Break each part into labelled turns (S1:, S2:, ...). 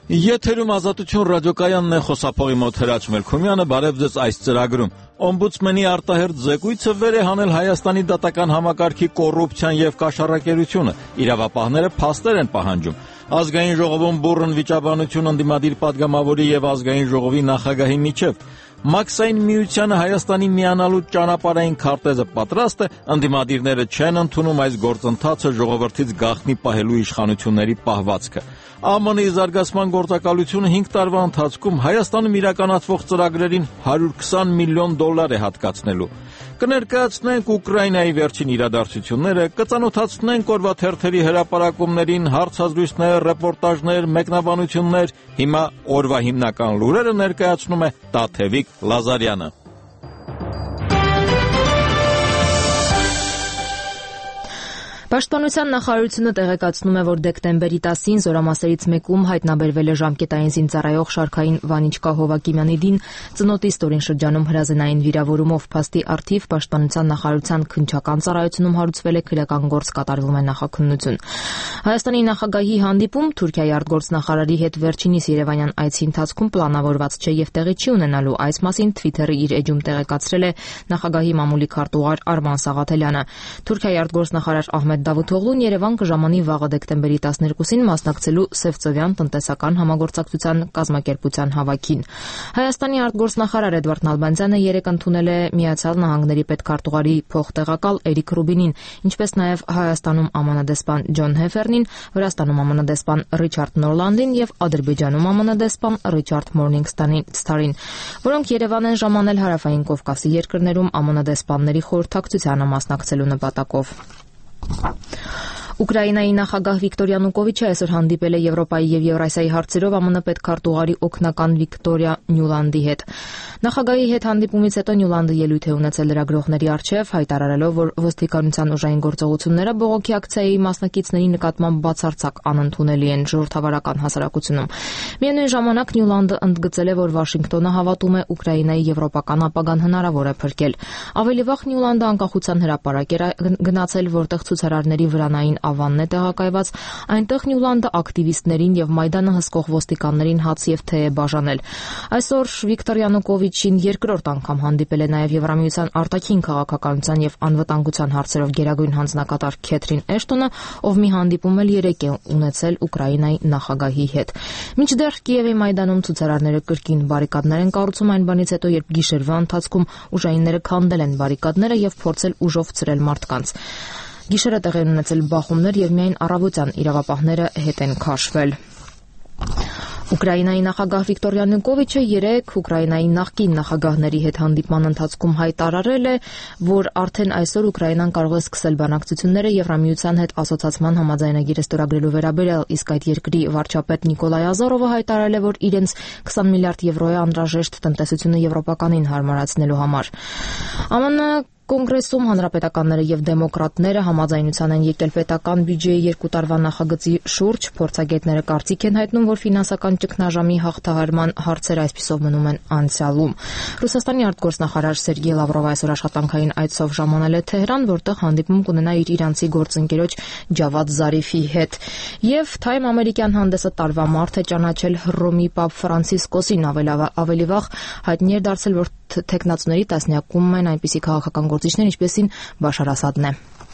S1: Եթերում Ազատություն ռադիոկայանն է, խոսափողի մոտ Հրաչ Մելքումյանը, բարև ձեզ այս ծրագրում։ Օմբուդսմենի արտահերթ զեկույցը վեր է հանել Հայաստանի դատական համակարգի կոռուպցիան եւ կաշառակերությունը։ Իրավապահները փաստեր են պահանջում։ Ազգային ժողովում բուռն վիճաբանություն ընդդիմադիր падգամավորի եւ ազգային ժողովի նախագահի միջև։ Մաքսային միությանը Հայաստանի միանալու ճանապարհային քարտեզը պատրաստ է, ընդդիմադիրները չեն ընդունում այս գործընթացը ժողովրդից գաղտնի պահելու իշխանությունների պահվածքը։ ԱՄՆ-ի զարգացման գործակալությունը 5 տարվա ընթացքում Հայաստանում իրականացվող ծրագրերին $120 միլիոն է հատկացնելու։ Կներկայացնենք Ուկրաինայի վերջին իրադարձությունները, կծանոթացնենք օրվա թերթերի հրապարակումներին, հարցազրույցներ, ռեպորտաժներ, մեկնաբանություններ։ Հիմա օրվա հիմնական լուրերը ներկայացնում է Տաթևիկ Լազարյանը։
S2: Պաշտպանության նախարարությունը տեղեկացնում է, որ դեկտեմբերի 10-ին զորամասերից մեկում հայտնաբերվել է ժամկետային զինծառայող Շարքային Վանիչկա Հովակիմյանիդին ծնոտի ստորին շրջանում հրազենային վիրավորումով փաստի առթիվ Պաշտպանության նախարարության քննչական ծառայությունում հարուցվել է քրեական գործ կատարվում է նախաքննություն։ Հայաստանի նախագահի հանդիպում Թուրքիայի արտգործնախարարի հետ վերջինիս Երևանյան այցի ընթացքում պլանավորված չէ եւ տեղի չի ունենալու, այս մասին Twitter-ի իր էջում տեղեկացրել է նախագահի մամուլի քարտուղար Արման Սաղաթելյանը։ Թուրքիայի արտգործնախարար Ահմեդ Դավութօղլուն Երևան կժամանի վաղը դեկտեմբերի 12-ին մասնակցելու Սևծովյան տնտեսական համագործակցության կազմակերպության հավաքին։ Հայաստանի արտգործնախարար Էդվարդ Նալբանդյանը երեկ ընդունել է Միացյալ Նահանգների պետքարտուղարի փոխտեղակալ Էրիկ Ռուբինին, ինչպես նաև Հայաստանում ԱՄՆ դեսպան Ջոն Հեֆերնին, Վրաստանում ԱՄՆ դեսպան Ռիչարդ Նորլանդին եւ Ադրբեջանում ԱՄՆ դեսպան Ռիչարդ Մորնինգսթարին, որոնք Երևան են ժամանել Հարավային Կովկասի երկրներում ԱՄՆ դեսպանների խորհրդակցությանը մասնակցելու նպատակով։ Ուկրաինայի նախագահ Վիկտոր Յանուկովիչը այսօր հանդիպել է Եվրոպայի եւ Եվրասիայի հարցերով ԱՄՆ պետքարտուղարի օգնական Վիկտորիա Նյուլանդի հետ։ Նախագահի հետ հանդիպումից հետո Նյուլանդը ելույթ է ունեցել լրագրողների առջև, հայտարարելով, որ ոստիկանության ուժային գործողությունները բողոքի ակցիայի մասնակիցների նկատմամբ բացարձակ անընդունելի են ժողովրդավարական հասարակությունում։ Միևնույն ժամանակ Նյուլանդը ընդգծել է, որ Վաշինգտոնը հավատում է Ուկրաինայի եվրոպական ապագան հնարավոր է փրկել։ Ավելի վաղ Նյուլանդը անկախության հրապարակ էր գնացել, որտեղ ցուցարարների վրանային ավանն է տեղակայված, այնտեղ Նյուլանդը ակտիվիստներին եւ Մայդանը հսկող ոստիկաններին հաց եւ թեյ է բաժանել։ Այսօր Վիկտոր Յանուկովիչին երկրորդ անգամ հանդիպել է նաեւ Եվրամիության արտաքին քաղաքականության եւ անվտանգության հարցերով գերագույն հանձնակատար Քեթրին Էշտոնը, ով մի հանդիպում էլ երեկ է ունեցել Ուկրաինայի նախագահի հետ։ Մինչդեռ Կիևի Մայդանում ցուցարարները կրկին բարիկադներ են կառուցում այն բանից հետո, երբ գիշերվա ընթացքում ուժայինները քանդել են բարիկադները եւ փորձել ուժով ցրել մարդկանց։ Գիշերը տեղի են ունեցել բախումներ եւ միայն առավոտյան իրավապահները հետ են քաշվել։ Ուկրաինայի նախագահ Վիկտոր Յանուկովիչը երեկ Ուկրաինայի նախկին նախագահների հետ հանդիպման ընթացքում հայտարարել է, որ արդեն այսօր Ուկրաինան կարող է սկսել բանակցությունները Եվրամիության հետ ասոցիացման համաձայնագիրը ստորագրելու վերաբերյալ, իսկ այդ երկրի վարչապետ Նիկոլայ Ազարովը հայտարարել է, որ իրենց 20 միլիարդ եվրո է անհրաժեշտ տնտեսությունը եվրոպականին հարմարացնելու համար։ ԱՄՆ Կոնգրեսում հանրապետականները եւ դեմոկրատները համաձայնության են եկել պետական բյուջեի 2 տարվա նախագծի շուրջ։ Փորձագետները կարծիք են հայտնում, որ ֆինանսական ճգնաժամի հաղթահարման հարցերը այսպիսով մնում են անցյալում։ Ռուսաստանի արտգործնախարար Սերգեյ Լավրովը այսօր աշխատանքային այցով ժամանել է Թեհրան, որտեղ հանդիպում կունենա իր իրանցի գործընկերոջ Ջավադ Զարիֆի հետ։ Եվ Թայմ ամերիկյան հանդեսը տարվա մարդ է ճանաչել Հռոմի Պապ Ֆրանցիսկոսին, ավելի վաղ հայտնի էր դարձել, որ թեկնածուների տասնյակում են այնպիսի քաղաքական գործիչներ, ինչպեսին Բաշար Ասադն է։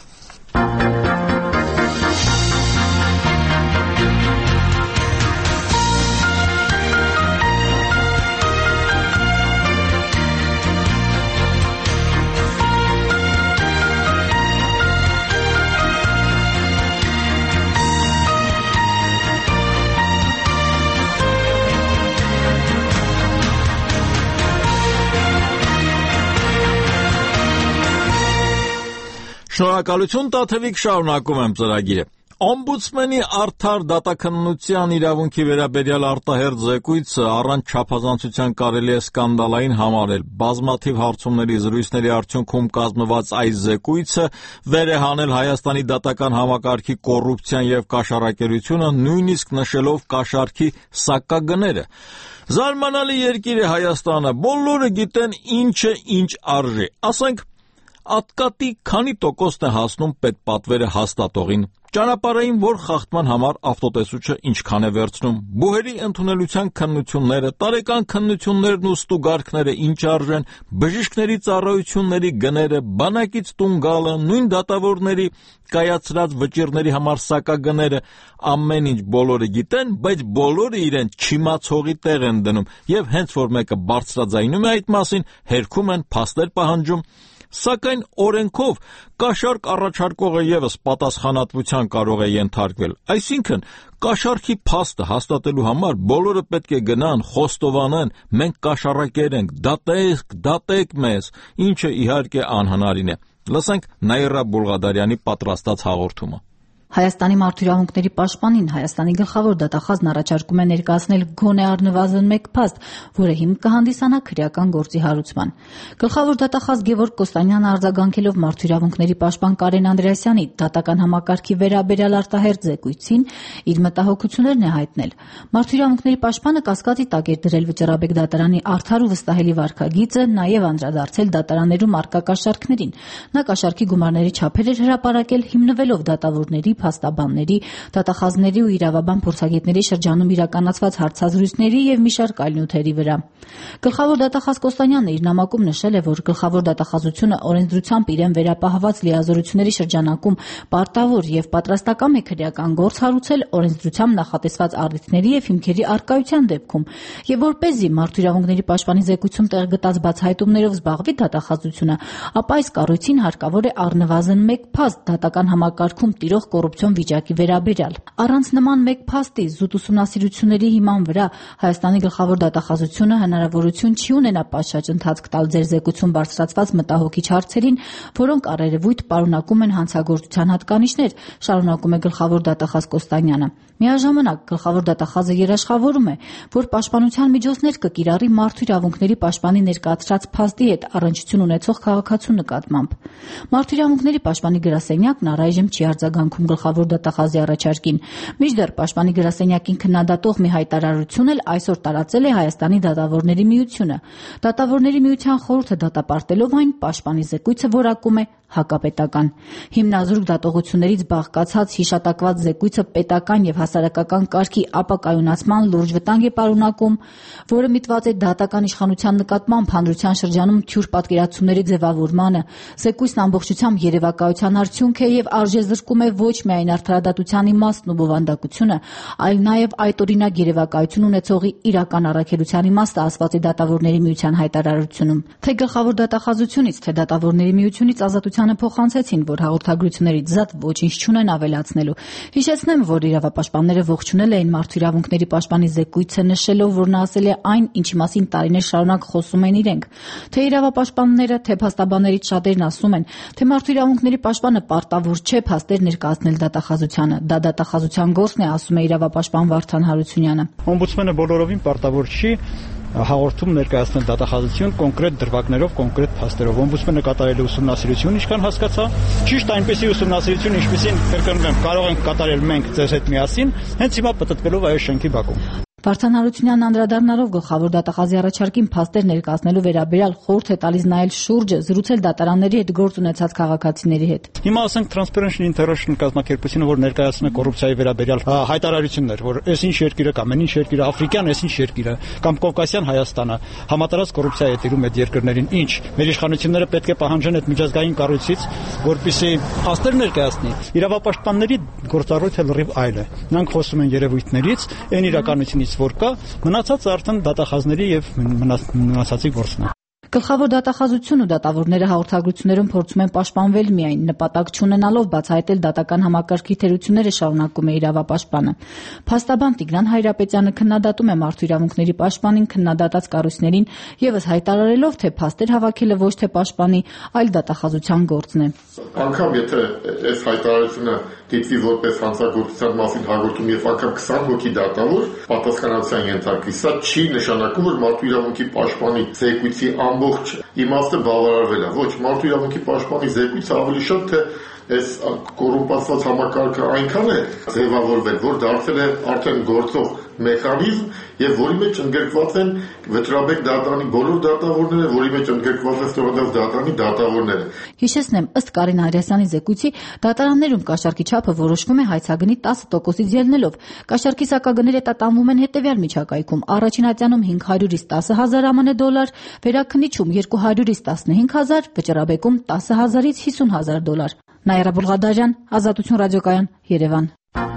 S1: Շնորհակալություն Տաթևիկ, շարունակում եմ ծրագիրը։ Օմբուդսմենի արդար դատաքննության իրավունքի վերաբերյալ արտահերթ զեկույցը առանց չափազանցության կարելի է սկանդալային համարել։ Բազմաթիվ հարցումների զրույցների արդյունքում կազմված այս զեկույցը վեր է հանել Հայաստանի դատական համակարգի կոռուպցիան եւ կաշառակերությունը, նույնիսկ նշելով կաշառքի սակագները։ Զարմանալի երկիր է Հայաստանը, բոլորը գիտեն ինչ է ինչ արժի։ Ասենք ատկատի քանի տոկոսն է հասնում պետպատվերը հաստատողին, ճանապարհային որ խախտման համար ավտոտեսուչը ինչքան է վերցնում, բուհերի ընդունելության քննությունները, տարեկան քննություններն ու ստուգարքները ինչ արժեն, բժիշկների ծառայությունների գները, բանակից տուն գալը, նույն դատավորների կայացրած վճիռների համար սակագները, ամեն ինչ բոլորը գիտեն, բայց բոլորը իրեն չիմացողի տեղ են դնում եւ հենց որ մեկը բարձրաձայնում է այդ մասին, հերքում են, փաստեր պահանջում, սակայն օրենքով կաշառք առաջարկողը եւս պատասխանատվության կարող է ենթարկվել, այսինքն կաշառքի փաստը հաստատելու համար բոլորը պետք է գնան, խոստովանեն, մենք կաշառակեր ենք, դատեք մեզ, ինչը իհարկե անհնարին է։ Լսենք Նաիրա Բուլղադարյանի պատրաստած հաղորդումը։
S3: Հայաստանի մարդու պաշտպանին Հայաստանի գլխավոր դատախազն առաջարկում է ներկայացնել գոնե առնվազն մեկ փաստ, որը հիմք կհանդիսանա քրեական գործի հարուցման։ Գլխավոր դատախազ Գևորգ Կոստանյանը արձագանքելով մարդու պաշտպան Կարեն Անդրեասյանի դատական համակարգի վերաբերյալ արտահերթ զեկույցին իր մտահոգություններն է հայտնել։ Մարդու պաշտպանը կասկածի տակ էր դրել Վճռաբեկ դատարանի արդար ու վստահելի վարքագիծը, նաև անդրադարձել դատարաններում առկա կաշառքներին։ Նա կաշառքի գումարների չափեր էր հրապարակել հիմնվելով դատավորների, փաստաբանների, դատախազների ու իրավաբան փորձագետների շրջանում իրականացված հարցազրույցների եւ մի շարք այլ նյութերի վրա։ Գլխավոր դատախազ Կոստանյանն իր նամակում նշել է, որ գլխավոր դատախազությունը օրենսդրությամբ իրեն վերապահված լիազորությունների շրջանակում պարտավոր եւ պատրաստական է քրեական գործ հարուցել օրենսդրությամբ նախատեսված առիթների եւ հիմքերի առկայության դեպքում, եւ որպեսզի մարդու պաշտպանի զեկույցում տեղ գտած բացահայտումներով զբաղվի դատախազությունը, ապա այս կառույցին հարկավոր է առնվազն մեկ փաստ դատական համակարգում տիրող կոռուպցիոն վիճակի վերաբերյալ։ Առանց նման մեկ փաստի զուտ ուսումնասիրությունների հիման վրա Հայաստանի գլխավոր դատախազությունը հնարավորություն չի ունենա պատշաճ ընթացք տալ ձեր զեկույցում բարձրացված մտահոգիչ հարցերին, որոնք առերևույթ պարունակում են հանցագործության հատկանիշներ, շարունակում է գլխավոր դատախազ Կոստանյանը։ Միաժամանակ գլխավոր դատախազը երաշխավորում է, որ պաշտպանության միջոցներ կկիրառի մարդու պաշտպանի ներկայացրած փաստի հետ առնչություն ունեցող քաղաքացու նկատմամբ։ Մարդու պաշտպանի գրասենյակն առայժմ չի արձագանքում գլխավոր դատախազի առաջարկին։ Մինչդեռ պաշտպանի գրասենյակին քննադատող մի հայտարարություն էլ այսօր տարածել է Հայաստանի դատավորների միությունը։ Դատավորների միության խորհուրդը դատապարտելով այն պաշտպանի զեկույցը որակում է հակապետական։ Հիմնազուրկ դատողություններից բաղկացած հիշատակված զեկույցը պետական եւ հասարակական կարգի ապակայունացման լուրջ վտանգ է պարունակում, որը միտված է դատական իշխանության նկատմամբ հանրության շրջանում թյուր պատկերացումների ձևավորմանը։ Զեկույցն ամբողջությամբ երևակայության արդյունք է եւ արժեզրկում է ոչ միայն արդարադատության իմաստն ու բովանդակությունը, այլ նաեւ այդօրինակ երևակայություն ունեցողի իրական առաքելության իմաստը ասված է դատավորների միության հայտարարությունում։ Թե գլխավոր դատախազությունից, թե դատավորների միությունից ազատությանը փոխանցեցին, որ հաղորդագրություններից զատ ոչինչ չունեն ավելացնելու։ Հիշեցնեմ, որ իրավապաշտպանները ողջունել էին մարդու պաշտպանի զեկույցը, նշելով, որ նա ասել է այն, ինչի մասին տարիներ շարունակ խոսում են իրենք։ Թե իրավապաշտպանները, թե փաստաբաններից շատերն ասում են, թե մարդու պաշտպանը պարտավոր չէ փաստեր ներկայացնել դատախազությանը։ Դա դատախազության գործն է, ասում է իրավապաշտպան Վարդան Հարությունյանը։
S4: Օմբուդսմենը բոլորովին պարտավոր չի հաղորդում ներկայացնել դատախազություն կոնկրետ դրվագներով, կոնկրետ փաստերով։ Օմբուդսմենը կատարել է ուսումնասիրություն, ինչքան հասկացա, ճիշտ այնպեսի ուսումնասիրություն, ինչպեսին կրկնում եմ, կարող ենք կատարել մենք ձեզ հետ միասին, հենց հիմա պտտվելով այս շենքի բակում։
S3: Վարդան Հարությունյանն անդրադառնալով գլխավոր դատախազի առաջարկին փաստեր ներկայացնելու վերաբերյալ խորհուրդ է տալիս նայել շուրջը, զրուցել դատարանների հետ գործ ունեցած քաղաքացիների հետ։
S4: Հիմա ասենք Transparency International կազմակերպությունը, որ ներկայացնում է կոռուպցիայի վերաբերյալ հայտարարություններ, որ այսինչ երկիրը կամ այնինչ երկիրը, աֆրիկյան այսինչ երկիրը կամ կովկասյան Հայաստանը համատարած կոռուպցիա է տիրում այդ երկրներին, ինչ մեր իշխանությունները պետք է պահանջեն այդ միջազգային կառույցից, որպեսզի փաստեր ներկայացնի։ Իրավապաշտպանների գործառույթը լրիվ այլ է։ Նրանք խոսում են երևույթներից, այն իրականությունից որ կա, մնացածը արդեն դատախազների եւ մնացածի գործն է։
S3: Գլխավոր դատախազությունն ու դատավորները հաղորդագրություններում փորձում են պաշտպանվել միայն, նպատակ չունենալով բացահայտել դատական համակարգի թերությունները, շարունակում է իրավապաշտպանը։ Փաստաբան Տիգրան Հայրապետյանը քննադատում է մարդու պաշտպանին քննադատած կառույցներին եւս հայտարարելով, թե փաստեր հավաքելը ոչ թե պաշտպանի, այլ դատախազության գործն է։
S5: Անկամ եթե այս հայտարարությունը դիտվի որպես հանցագործության մասին հաղորդում եւ անգամ 20 հոգի դատավոր պատասխանատվության ենթարկվի, սա չի նշանակում, որ մարդու պաշտպանի զեկույցի ամբողջ իմաստը բավարարվել է։ Ոչ, մարդու պաշտպանի զեկույցը ավելի շատ թե այս կոռումպացված համակարգը այնքան է ձևավորվել, որ դարձել է արդեն գործող մեխանիզմ եւ որի մեջ ընդգրկված են վճռաբեկ դատարանի բոլոր դատավորները, որի մեջ ընդգրկված է ստորադաս դատարանի դատավորները։
S3: Հիշեցնեմ, ըստ Կարին Արիասյանի զեկույցի, դատարաններում կաշառքի չափը որոշվում է հայցագնի 10%-ից ելնելով։ Կաշառքի սակագները տատանվում են հետևյալ միջակայքում. առաջին ատյանում 500-ից 10,000 ԱՄՆ դոլար, վերաքննիչում 200-ից 15,000, վճռաբեկում 10,000-ից 50,000 դոլար։ Նաիրա Բուլղադարյան, Ազատություն ռադիոկայան, Երևան։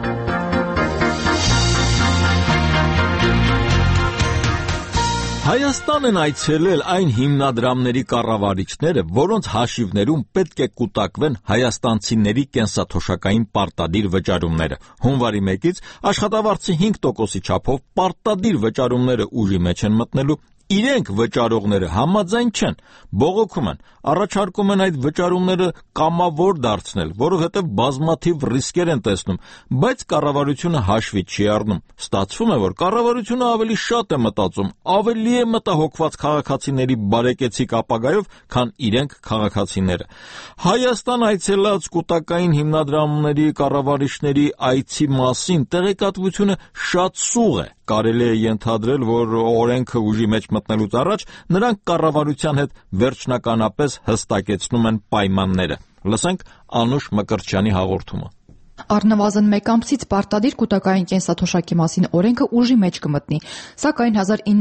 S1: Հայաստան են այցելել այն հիմնադրամների կառավարիչները, որոնց հաշիվներում պետք է կուտակվեն հայաստանցիների կենսաթոշակային պարտադիր վճարումները։ Հունվարի 1-ից աշխատավարձի 5%-ի չափով պարտադիր վճարումները ուժի մեջ են մտնելու։ Իրենք վճարողները համաձայն չեն, բողոքում են, առաջարկում են այդ վճարումները կամավոր դարձնել, որովհետև բազմաթիվ ռիսկեր են տեսնում, բայց կառավարությունը հաշվի չի առնում։ Ստացվում է, որ կառավարությունը ավելի շատ է մտածում, ավելի է մտահոգված քաղաքացիների բարեկեցիկ ապագայով, քան իրենք քաղաքացիները։ Հայաստան այցելած կուտակային հիմնադրամների կառավարիչների այցի մասին տեղեկատվությունը շատ սուղ է։ Կարելի է ենթադրել, որ օրենքը ուժի մեջ մտնելուց առաջ նրանք կառավարության հետ վերջնականապես հստակեցնում են պայմանները։ Լսենք Անուշ Մկրտչյանի հաղորդումը։
S6: Առնվազն մեկ ամսից պարտադիր կուտակային կենսաթոշակի մասին օրենքը ուժի մեջ կմտնի, սակայն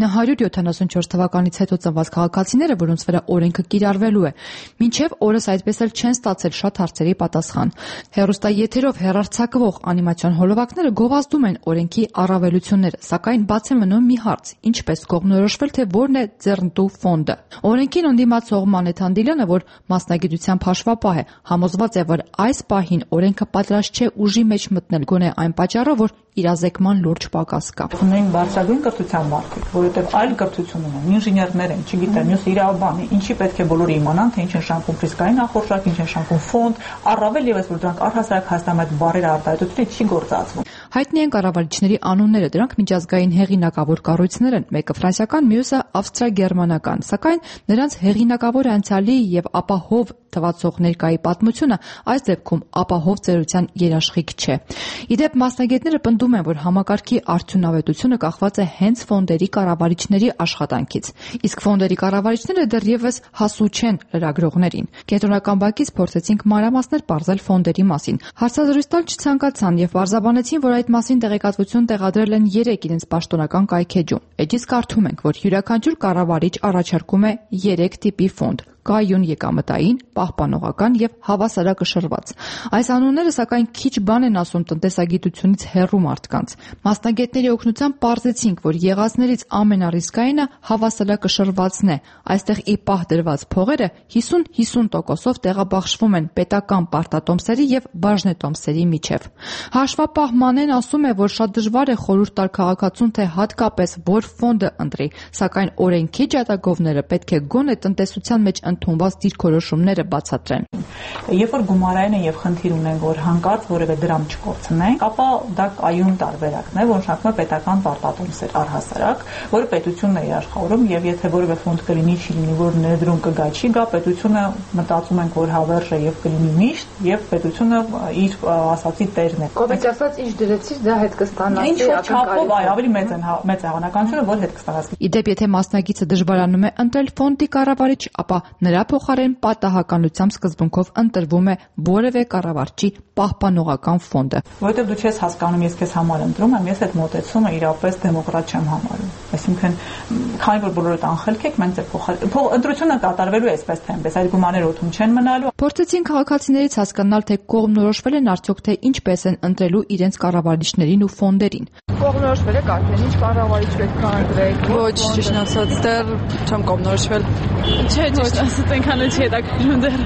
S6: 1974 թվականից հետո ծնված քաղաքացիները, որոնց վրա օրենքը կիրառվելու է, մինչև օրս այդպես էլ չեն ստացել շատ հարցերի պատասխան։ Հեռուստաեթերով հեռարձակվող անիմացիոն հոլովակները գովազդում են օրենքի առավելությունները, սակայն բաց է մնում մի հարց՝ ինչպես կողմնորոշվել, թե որն է ձեռնտու ֆոնդը։ Օրենքին ընդդիմացող Մանեթ Անդիլյանը, որ մասնագիտությամբ հաշվապահ է, համոզված է, որ այս պահին օրենքը պատրաստ չէ ուժի մեջ մտնել գոնե այն պատճառով, որ իրազեկման լուրջ պակաս կա։
S7: Ունեն բարձրագույն կրթության մարդիկ, որովհետև այլ կրթություն ունեն, ինժեներներ են, չգիտեմ, մյուս իրավաբան, ինչի պետք է բոլորը իմանան, թե ինչ են շարքում ռիսկային նախորժակ, ինչ են շարքում ֆոնդ, առավել եւս որ դրանք առհասարակ Հայաստանում այդ բարերը արտահայտությունը չի գործածվում։
S6: Հայտնի են կառավարիչների անունները, դրանք միջազգային հեղինակավոր կառույցներ են, մեկը ֆրանսիական, մյուսը ավստրիա-գերմանական, սակայն նրանց հեղինակավոր անցյալի եւ ապահով թվացող ներկայի պատմությունը այս դեպքում ապահով ծերության երաշխիք չէ։ Իդեպ մասնագետները պնդում են, որ համակարգի արդյունավետությունը կախված է հենց ֆոնդերի կառավարիչների աշխատանքից, իսկ ֆոնդերի կառավարիչները դեռևս հասու չեն լրագրողներին։ Կենտրոնական բանկից փորձեցինք մանրամասներ պարզել ֆոնդերի մասին։ Հարցազրույց տալ չցանկացան եւ պարզաբանեցին, որ այդ մասին տեղեկատվություն տեղադրել են 3 իրենց պաշտոնական կայքեջում։ Էջից կարդում ենք, որ յուրաքանչյուր կառավարիչ առաջարկում է 3 տիպի ֆոնդ՝ կայուն եկամտային, պահպանողական եւ հավասարակշռված։ Այս անունները սակայն քիչ բան են ասում տնտեսագիտությունից հեռու մարդկանց։ Մասնագետների օգնությամբ պարզեցինք, որ եղածներից ամենառիսկայինը հավասարակշռվածն է։ Այստեղ ի պահ դրված փողերը 50-50%-ով տեղաբաշխվում են պետական պարտատոմսերի եւ բաժնետոմսերի միջև։ Հաշվապահ Մանեն ասում է, որ շատ դժվար է խորհուրդ տալ քաղաքացուն, թե հատկապես որ ֆոնդը ընտրի, սակայն օրենքի ջատագովները պետք է գոնե տնտեսության մեջ ընդունված դիրքորոշումները բացատրեն։
S7: Երբ որ գումարային են եւ խնդիր ունեն, որ հանկարծ որևէ դրամ չկորցնեն, ապա դա կայուն տարբերակն է, որ նշանակում է պետական պարտատոմսեր առհասարակ, որը պետությունն է իշխավորում եւ եթե որևէ ֆոնդ կլինի, չի լինի, որ ներդրում կգա, չի գա, պետությունը մտածում ենք, որ հավերժ է եւ կլինի միշտ եւ պետությունը իր ասացի տերն է։
S8: Կողմից ասած, ինչ դրեցիր, դա հետ կստանաս։
S7: Ինչ չափով, այ ավելի մեծ է հավանականությունը, որ հետ կստանաս։
S6: Իդեպ եթե մասնագիծը դժվարանում է ընտրել ֆոնդի կառավարիչ, ապա նրա փոխարեն պատահականությամբ սկզբունքով ընտրվում է որևէ կառավարչի պահպանողական ֆոնդը։
S7: Որովհետև դու չես հասկանում, ես քեզ համար ընտրում եմ, ես այդ մոտեցումը իրապես դեմոկրատ չեմ համարում։ Այսինքն, քանի որ բոլորդ անխելք եք, մենք ձեր ընտրությունը կատարվելու է այսպես թե այնպես, այդ գումարները օդում չեն մնալու։
S6: Փորձեցին քաղաքացիներից հասկանալ, թե կողմնորոշվել են արդյոք թե ինչպես են ընտրելու իրենց կառավարիչներին ու ֆոնդերին։
S8: Կողմնորոշվել եք արդեն ինչ կառավարիչ պետք է ընտրեք։ Ոչ, ճիշտ ասած, դեռ չեմ կողմնորոշվել։ Չէ, ճիշտ ասած, այնքան չի հետաքրքրում դեռ։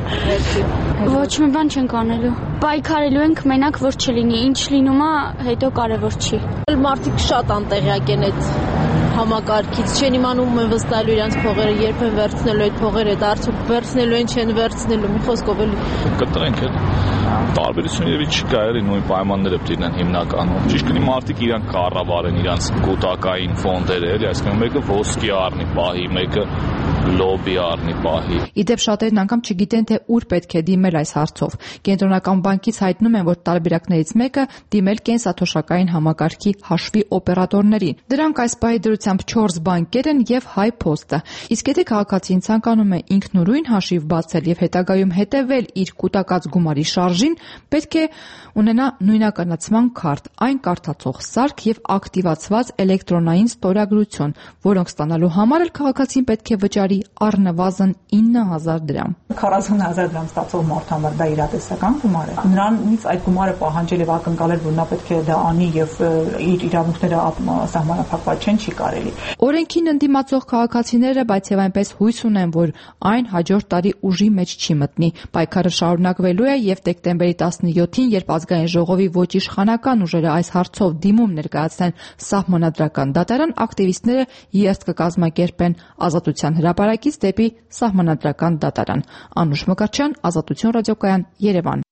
S9: Ոչ մի բան չենք անելու։ Պայքարելու ենք մենակ, որ չլինի, ինչ լինում է, հետո կարևոր չի։
S10: Մարդիկ շատ անտեղյակ են այդ համակարգից, չեն իմանում են վստահելու իրենց փողերը, երբ են վերցնելու այդ փողերը, դարձու վերցնելու են, չեն վերցնելու, մի խոսքով էլի։
S11: Կտրենք էլ տարբերություն եւի չկա, էլի նույն պայմանները պետք է լինեն հիմնականում։ Ճիշտ կլինի մարդիկ իրանք կառավարեն իրանք կուտակային ֆոնդերը, էլի, այսինքն մեկը ոսկի առնի, պահի, մեկը լոբի առնի պահի։
S6: Իդեպ շատերն անգամ չգիտեն, թե ուր պետք է դիմել այս հարցով։ Կենտրոնական բանկից հայտնում են, որ տարբերակներից մեկը դիմել կենսաթոշակային համակարգի հաշվի օպերատորներին։ Դրանք այս պահի դրությամբ 4 բանկեր են եւ Հայ Փոստը։ Իսկ եթե քաղաքացին ցանկանում է ինքնուրույն հաշիվ բացել եւ հետագայում հետեւել իր կուտակած գումարի շարժին, պետք է ունենա նույնականացման քարտ, այն կարդացող սարք եւ ակտիվացված էլեկտրոնային ստորագրություն, որոնք ստանալու համար էլ քաղաքացին պետք է վճարի առնվազն 9000 դրամ։
S7: 40000 դրամ ստացող մարդ համար դա իրատեսական գումար է։ Նրանից այդ գումարը պահանջել եւ ակնկալել, որ նա պետք է դա անի եւ իր իրավունքները սահմանափակված չեն, չի կարելի։
S6: Օրենքին ընդդիմացող քաղաքացիները, բայց եւ այնպես հույս ունեն, որ այն հաջորդ տարի ուժի մեջ չի մտնի։ Պայքարը շարունակվելու է եւ դեկտեմբերի 17-ին, երբ ազգային ժողովի ոչ իշխանական ուժերը այս հարցով դիմում ներկայացնեն սահմանադրական դատարան, ակտիվիստները երթ կկազմակերպեն Ազատության հրապարակից դեպի սահմանադրական դատարան։ Անուշ Մկրտչյան, Ազատություն ռադիոկայան, Երևան։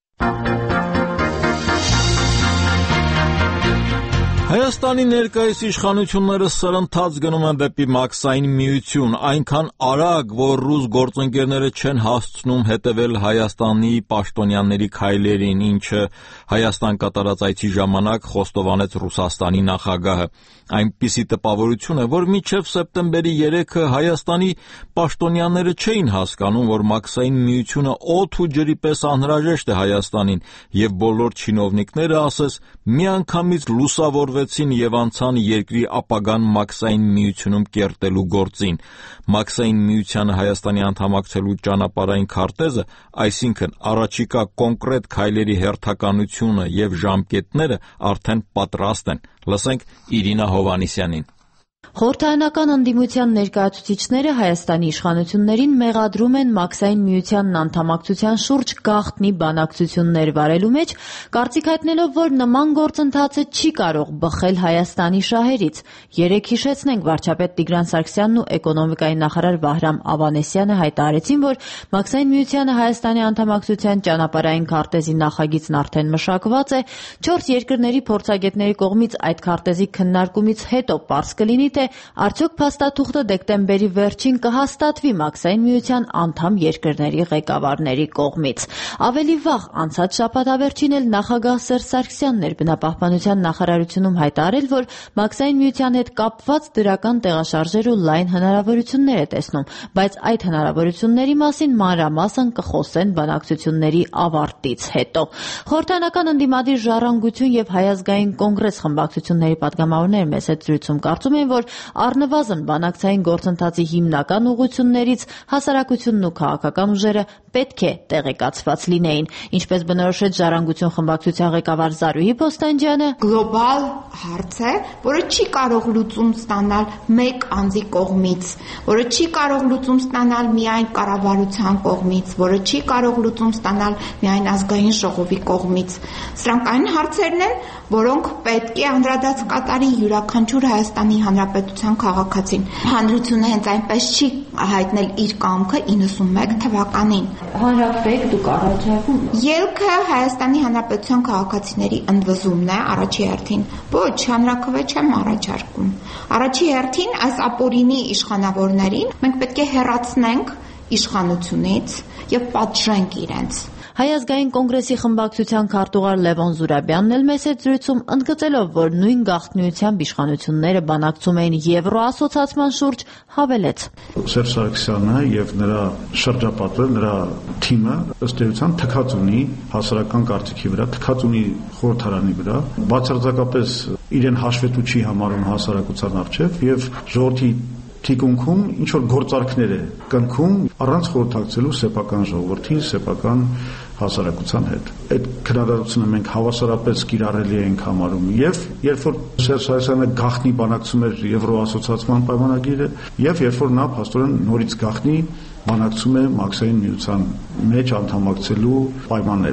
S1: Հայաստանի ներկայիս իշխանությունները սրընթաց գնում են դեպի մաքսային միություն, այնքան արագ, որ ռուս գործընկերները չեն հասցնում հետևել Հայաստանի պաշտոնյաների քայլերին, ինչը Հայաստան կատարած այցի ժամանակ խոստովանեց Ռուսաստանի նախագահը։ Այնպիսի տպավորություն է, որ մինչև սեպտեմբերի 3-ը Հայաստանի պաշտոնյաները չէին հասկանում, որ մաքսային միությունը օդ ու ջրի պես անհրաժեշտ է Հայաստանին, եւ բոլոր չինովնիկները ասես միանգամից լուսավորվեցին եւ անցան երկրի ապագան մաքսային միությունում կերտելու գործին։ Մաքսային միությանը Հայաստանի անդամակցելու ճանապարհային քարտեզը, այսինքն առաջիկա կոնկրետ քայլերի հերթականությունը եւ ժամկետները արդեն պատրաստ են։ Լսենք Իրինա Հովանիսյանին։
S10: Խորհրդարանական ընդդիմության ներկայացուցիչները Հայաստանի իշխանություններին մեղադրում են մաքսային միությանն անդամակցության շուրջ գաղտնի բանակցություններ վարելու մեջ, կարծիք հայտնելով, որ նման գործընթացը չի կարող բխել Հայաստանի շահերից։ Երեկ հիշեցնենք, վարչապետ Տիգրան Սարգսյանն ու էկոնոմիկայի նախարար Վահրամ Ավանեսյանը հայտարարեցին, որ մաքսային միությանը Հայաստանի անդամակցության ճանապարհային քարտեզի նախագիծն արդեն մշակված է, 4 երկրների փորձագետների կողմից այդ քարտեզի քննարկումից հետո պարզ կլինի, թե արդյոք փաստաթուղթը դեկտեմբերի վերջին կհաստատվի մաքսային միության անդամ երկրների ղեկավարների կողմից։ Ավելի վաղ անցած շաբաթավերջին էլ նախագահ Սերժ Սարգսյանն էր բնապահպանության նախարարությունում հայտարարել, որ մաքսային միության հետ կապված դրական տեղաշարժեր ու լայն հնարավորություններ է տեսնում, բայց այդ հնարավորությունների մասին մանրամասն կխոսեն բանակցությունների ավարտից հետո։ Խորհրդարանական ընդդիմադիր ժառանգություն եւ Հայ ազգային կոնգրես խմբակցությունների պատգամավորներ մեծ հետ զրույցում կարծում են, որ առնվազն բանակցային գործընթացի հիմնական ուղղություններից հասարակությունն ու քաղաքական ուժերը պետք է տեղեկացված լինեին, ինչպես բնորոշեց Ժառանգություն խմբակցության ղեկավար Զարուհի Բոստանջյանը,
S12: գլոբալ հարց է, որը չի կարող լուծում ստանալ մեկ անձի կողմից, որը չի կարող լուծում ստանալ միայն կառավարության կողմից, որը չի կարող լուծում ստանալ միայն ազգային ժողովի կողմից։ Սրանք այն հարցերն են, որոնք պետք է անդրադարձ կատարի յուրաքանչյուր Հայաստանի Հանրապետության քաղաքացին։ Հանրությունը հենց այնպես չի հայտնել իր կամքը 91 թվականին։
S10: Հանրապետ դուք առաջարկում։
S12: Ելքը Հայաստանի Հանրապետության քաղաքացիների ընդվզումն է առաջի հերթին։ Ոչ, հանրաքվե չեմ առաջարկում։ Առաջի հերթին այս ապօրինի իշխանավորներին մենք պետք է հեռացնենք իշխանությունից եւ պատժենք իրենց։
S10: Հայ ազգային կոնգրեսի խմբակցության քարտուղար Լևոն Զուրաբյանն էլ մեծ հետ զրույցում ընդգծելով, որ նույն գաղտնիությամբ իշխանությունները բանակցում էին Եվրոասոցիացման շուրջ, հավելեց.
S13: Սերժ Սարգսյանը եւ նրա շրջապատը, նրա թիմը ըստ էության թքած ունի հասարակական կարծիքի վրա, թքած ունի խորհրդարանի վրա, բացարձակապես իրեն հաշվետու չի համարում հասարակության առջև եւ ժողովրդի թիկունքում ինչ որ գործարքներ է կնքում առանց խորհրդակցելու սեփական ժողովրդին, սեփական հասարակության հետ։ Այդ քննադատությունը մենք հավասարապես կիրառելի ենք համարում եւ երբ որ Սերժ Սարգսյանը գաղտնի բանակցում էր Եվրոասոցիացման պայմանագիրը եւ երբ որ նա փաստորեն նորից գաղտնի բանակցում է մաքսային միության մեջ անդամակցելու պայմանները։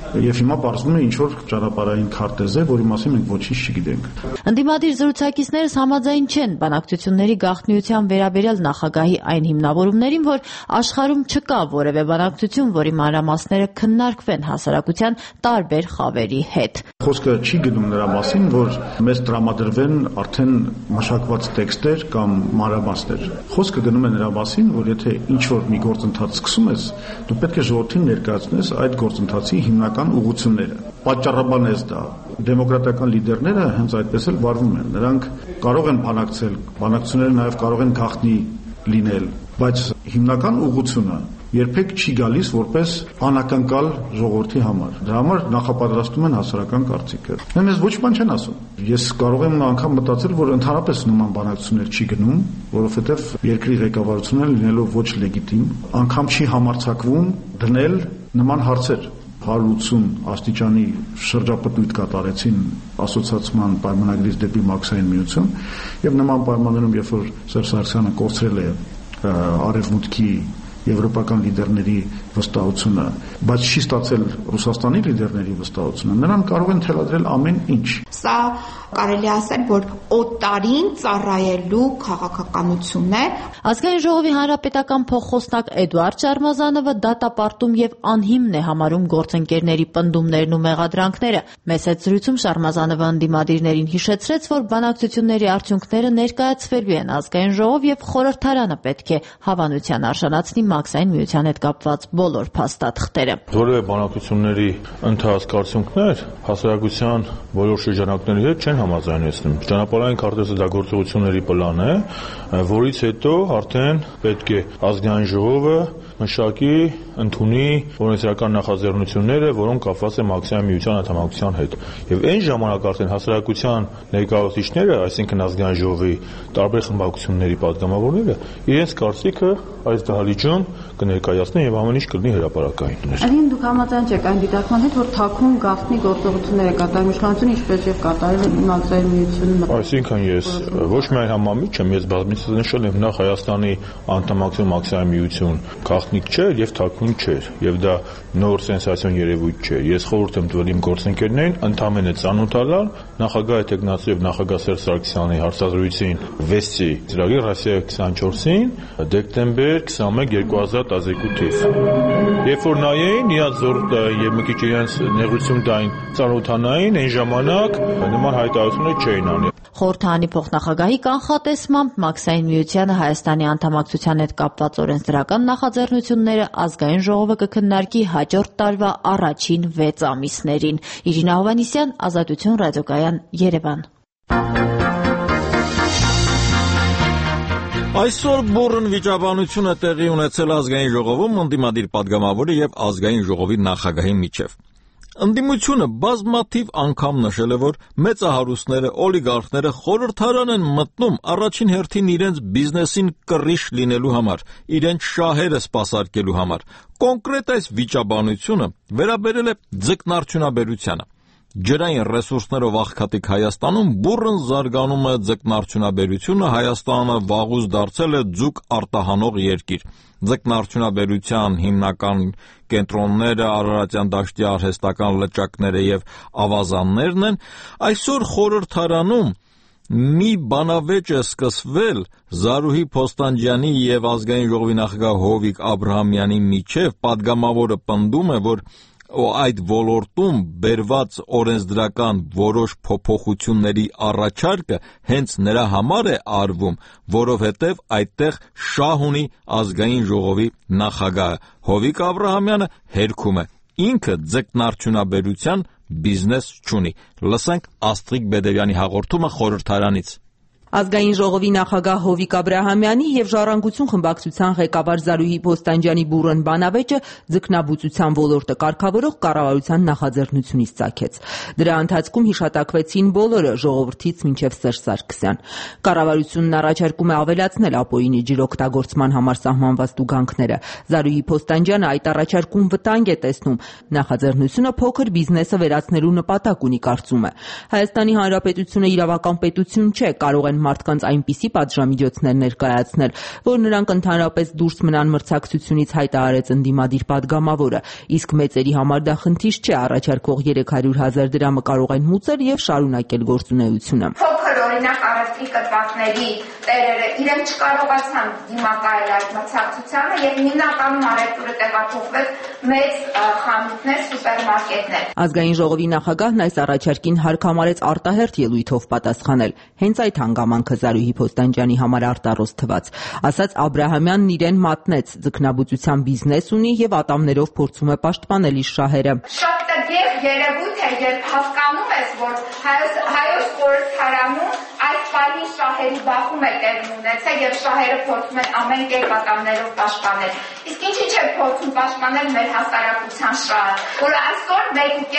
S13: Եվ հիմա բարձվում է ինչ-որ ճանապարհային քարտեզ է, որի մասին մենք ոչինչ չգիտենք։
S10: Ընդդիմադիր զրուցակիցներս համաձայն չեն բանակցությունների գաղտնիության վերաբերյալ նախագահի այն հիմնավորումներին, որ աշխարհում չկա որևէ բանակցություն, որի մանրամասները քննարկվեն հասարակության տարբեր խավերի հետ։
S13: Խոսքը չի գնում նրա մասին, որ մեզ տրամադրվեն արդեն մշակված տեքստեր կամ մանրամասներ։ Խոսքը գնում է նրա մասին, որ եթե ինչ-որ մի գործընթաց սկսում ես, դու պետք է ժողովրդին ներկայացնես այդ գործընթացի հիմնական ուղղությունները։ Պատճառաբան է դա։ Դեմոկրատական լիդերները հենց այդպես էլ վարվում են։ Նրանք կարող են բանակցել, բանակցությունները նաև կարող են գաղտնի լինել, բայց հիմնական ուղղությունը երբեք չի գալիս որպես անակնկալ ժողովրդի համար։ Դրա համար նախապատրաստում են հասարակական կարծիքը։ Մեզ ոչ բան չեն ասում։ Ես կարող եմ անգամ մտածել, որ ընդհանրապես նման բանակցություններ չի գնում, որովհետև երկրի ղեկավարությունը լինելով ոչ լեգիտիմ, անգամ չի համարձակվում դնել նման հարցեր։ 180 աստիճանի շրջապտույտ կատարեցին ասոցիացիան պայմանագրից դեպի մաքսային միություն, եւ նման պայմաններում, երբ որ Սերժ Սարգսյանը կորցրել է արևմուտքի եվրոպական լիդերների վստահությունը, բայց չի ստացել Ռուսաստանի լիդերների վստահությունը, նրանք կարող են թելադրել ամեն ինչ։
S12: Սա կարելի ասել, որ օտարին ծառայելու քաղաքականություն է։
S10: Ազգային ժողովի հանրապետական փոխխոսնակ Էդուարդ Շարմազանովը դատապարտում եւ անհիմն է համարում գործընկերների պնդումներն ու մեղադրանքները։ Մեծ հետ զրույցում Շարմազանովը ընդդիմադիրներին հիշեցրեց, որ բանակցությունների արդյունքները ներկայացվելու են ազգային ժողով եւ խորհրդարանը պետք է հավանության արժանացնի մաքսային միության հետ կապված բոլոր փաստաթղթերը։
S11: Որևէ բանակցությունների ընթացք արդյունքներ հասարակության բոլոր շրջանակների հետ չեն համաձայնեցնում։ Ճանապարհային քարտեզը դա գործողությունների պլան է, որից հետո արդեն պետք է ազգային ժողովը մշակի, ընդունի օրենսդրական նախաձեռնությունները, որոնք կապված են մաքսային միության անդամակցության հետ։ Եվ այն ժամանակ արդեն հասարակության ներկայացուցիչները, այսինքն ազգային ժողովի տարբեր խմբակցությունների падգամավորները, իրենց կարծիքը այս դահլիճում կներկայացնեն եւ ամեն ինչ կլինի հրապարակային։
S8: Այսինքն դուք համաձայն չեք այն դիտարկման հետ, որ թաքուն գաղտնի գործողություններ է կատարում իշխանությունը, ինչպես եւ կատարել է մաքսային միությունը։
S11: Այսինքն ես ոչ միայն համամիջ եմ, ես բազմիցս նշել եմ նախ Հայաստանի անդամակցություն մաքսային միություն գաղտնիք չէր եւ թաքուն չէր, եւ դա նոր սենսացիոն երևույթ չէ։ Ես խորհուրդ եմ տվել իմ գործընկերներին ընդամենը ծանոթանալ նախագահ Տեխնացու եւ նախագահ Սերժ Սարգսյանի հարցազրույցին 6-ի ծրագրի Ռոսիա 24-ին դեկտեմբեր 21-2012 թիվ։ Երբ որ նայեին իրաց զորք եւ մի քիչ իրենց նեղություն տային ծանոթանային, այն ժամանակ նման հայտարարություններ չէին անի։
S10: Խորհրդարանի փոխնախագահի կանխատեսմամբ մաքսային միությանը Հայաստանի անդամակցության հետ կապված օրենսդրական նախաձեռնությունները ազգային ժողովը կքննարկի հաջորդ տարվա առաջին 6 ամիսներին։ Իրինա Հովհաննիսյան, Ազատություն ռադիոկայան, Երևան։
S1: Այսօր բուռն վիճաբանություն է տեղի ունեցել ազգային ժողովում ընդդիմադիր падգամավորի եւ ազգային ժողովի նախագահի միջև։ Ընդդիմությունը բազմաթիվ անգամ նշել է, որ մեծահարուստները, օլիգարխները խորհրդարան են մտնում առաջին հերթին իրենց բիզնեսին կռիչ լինելու համար, իրենց շահերը սպասարկելու համար։ Կոնկրետ այս վիճաբանությունը վերաբերել է ձկնարդյունաբերությանը։ Ջրային ռեսուրսներով աղքատիկ Հայաստանում բուռն զարգանում է ձկնարդյունաբերությունը, Հայաստանը վաղուց դարձել է ձուկ արտահանող երկիր։ Ձկնարդյունաբերության հիմնական կենտրոնները Արարատյան դաշտի արհեստական լճակները եւ ավազաններն են։ Այսօր խորհրդարանում մի բանավեճ է սկսվել Զարուհի Փոստանջյանի եւ ազգային ժողովի նախագահ Հովիկ Աբրահամյանի միջև։ Падգամավորը պնդում է, որ այդ ոլորտում բերված օրենսդրական որոշ փոփոխությունների առաջարկը հենց նրա համար է արվում, որովհետև այդտեղ շահ ունի ազգային ժողովի նախագահը։ Հովիկ Աբրահամյանը հերքում է, ինքը ձկնարդյունաբերության բիզնես չունի։ Լսենք Աստղիկ Բեդևյանի հաղորդումը խորհրդարանից։
S14: Ազգային ժողովի նախագահ Հովիկ Աբրահամյանի եւ Ժառանգություն խմբակցության ղեկավար Զարուհի Փոստանջյանի բուռն բանավեճը ձկնաբուծության ոլորտը կարգավորող կառավարության նախաձեռնությունից ծագեց։ Դրա ընթացքում հիշատակվեցին բոլորը, ժողովրդից մինչև Սերժ Սարգսյան։ Կառավարությունն առաջարկում է ավելացնել ապօրինի ջրօգտագործման համար սահմանված տուգանքները։ Զարուհի Փոստանջյանը այդ առաջարկում վտանգ է տեսնում։ Նախաձեռնությունը փոքր բիզնեսը վերացնելու նպատակ ունի, կարծում է։ Հայաստանի Հանրապետությունը իրավական պետություն չէ, կարող են են մարդկանց այնպիսի պատժամիջոցներ ներկայացնել, որ նրանք ընդհանրապես դուրս մնան մրցակցությունից, հայտարարեց ընդդիմադիր падգամավորը, իսկ մեծերի համար դա խնդիր չէ, առաջարկող 300,000 դրամը կարող են մուծել եւ շարունակել գործունեությունը։
S12: Փոքր օրինակ առևտրի կտվածների տերերը իրենք չկարողացան դիմակայել այդ մրցակցությանը եւ հիմնականում առևտուրը տեղափոխվեց մեծ խանութներ, սուպերմարկետներ։
S14: Ազգային ժողովի նախագահն այս առաջարկին հարկամարեց արտահերթ ելույթով պատասխանել։ Հենց այդ հանգամանքը Զարուհի Փոստանջյանի համար արտառոց թվաց։ Ասաց Աբրահամյանն իրեն մատնեց, ձկնաբուծության բիզնես ունի եւ ատամներով փորձում է պաշտպանել իր շահերը։
S12: Շատ տգեղ երևույթ է, երբ հասկանում ես, որ հայոց խորհրդարանում այս պահին շահերի բախում է տեղի ունեցել եւ շահերը փորձում են ամեն կերպ ատամներով պաշտպանել։ Իսկ ինչի՞ չէ փորձում պաշտպանել մեր հասարակության շահը, որը այսօր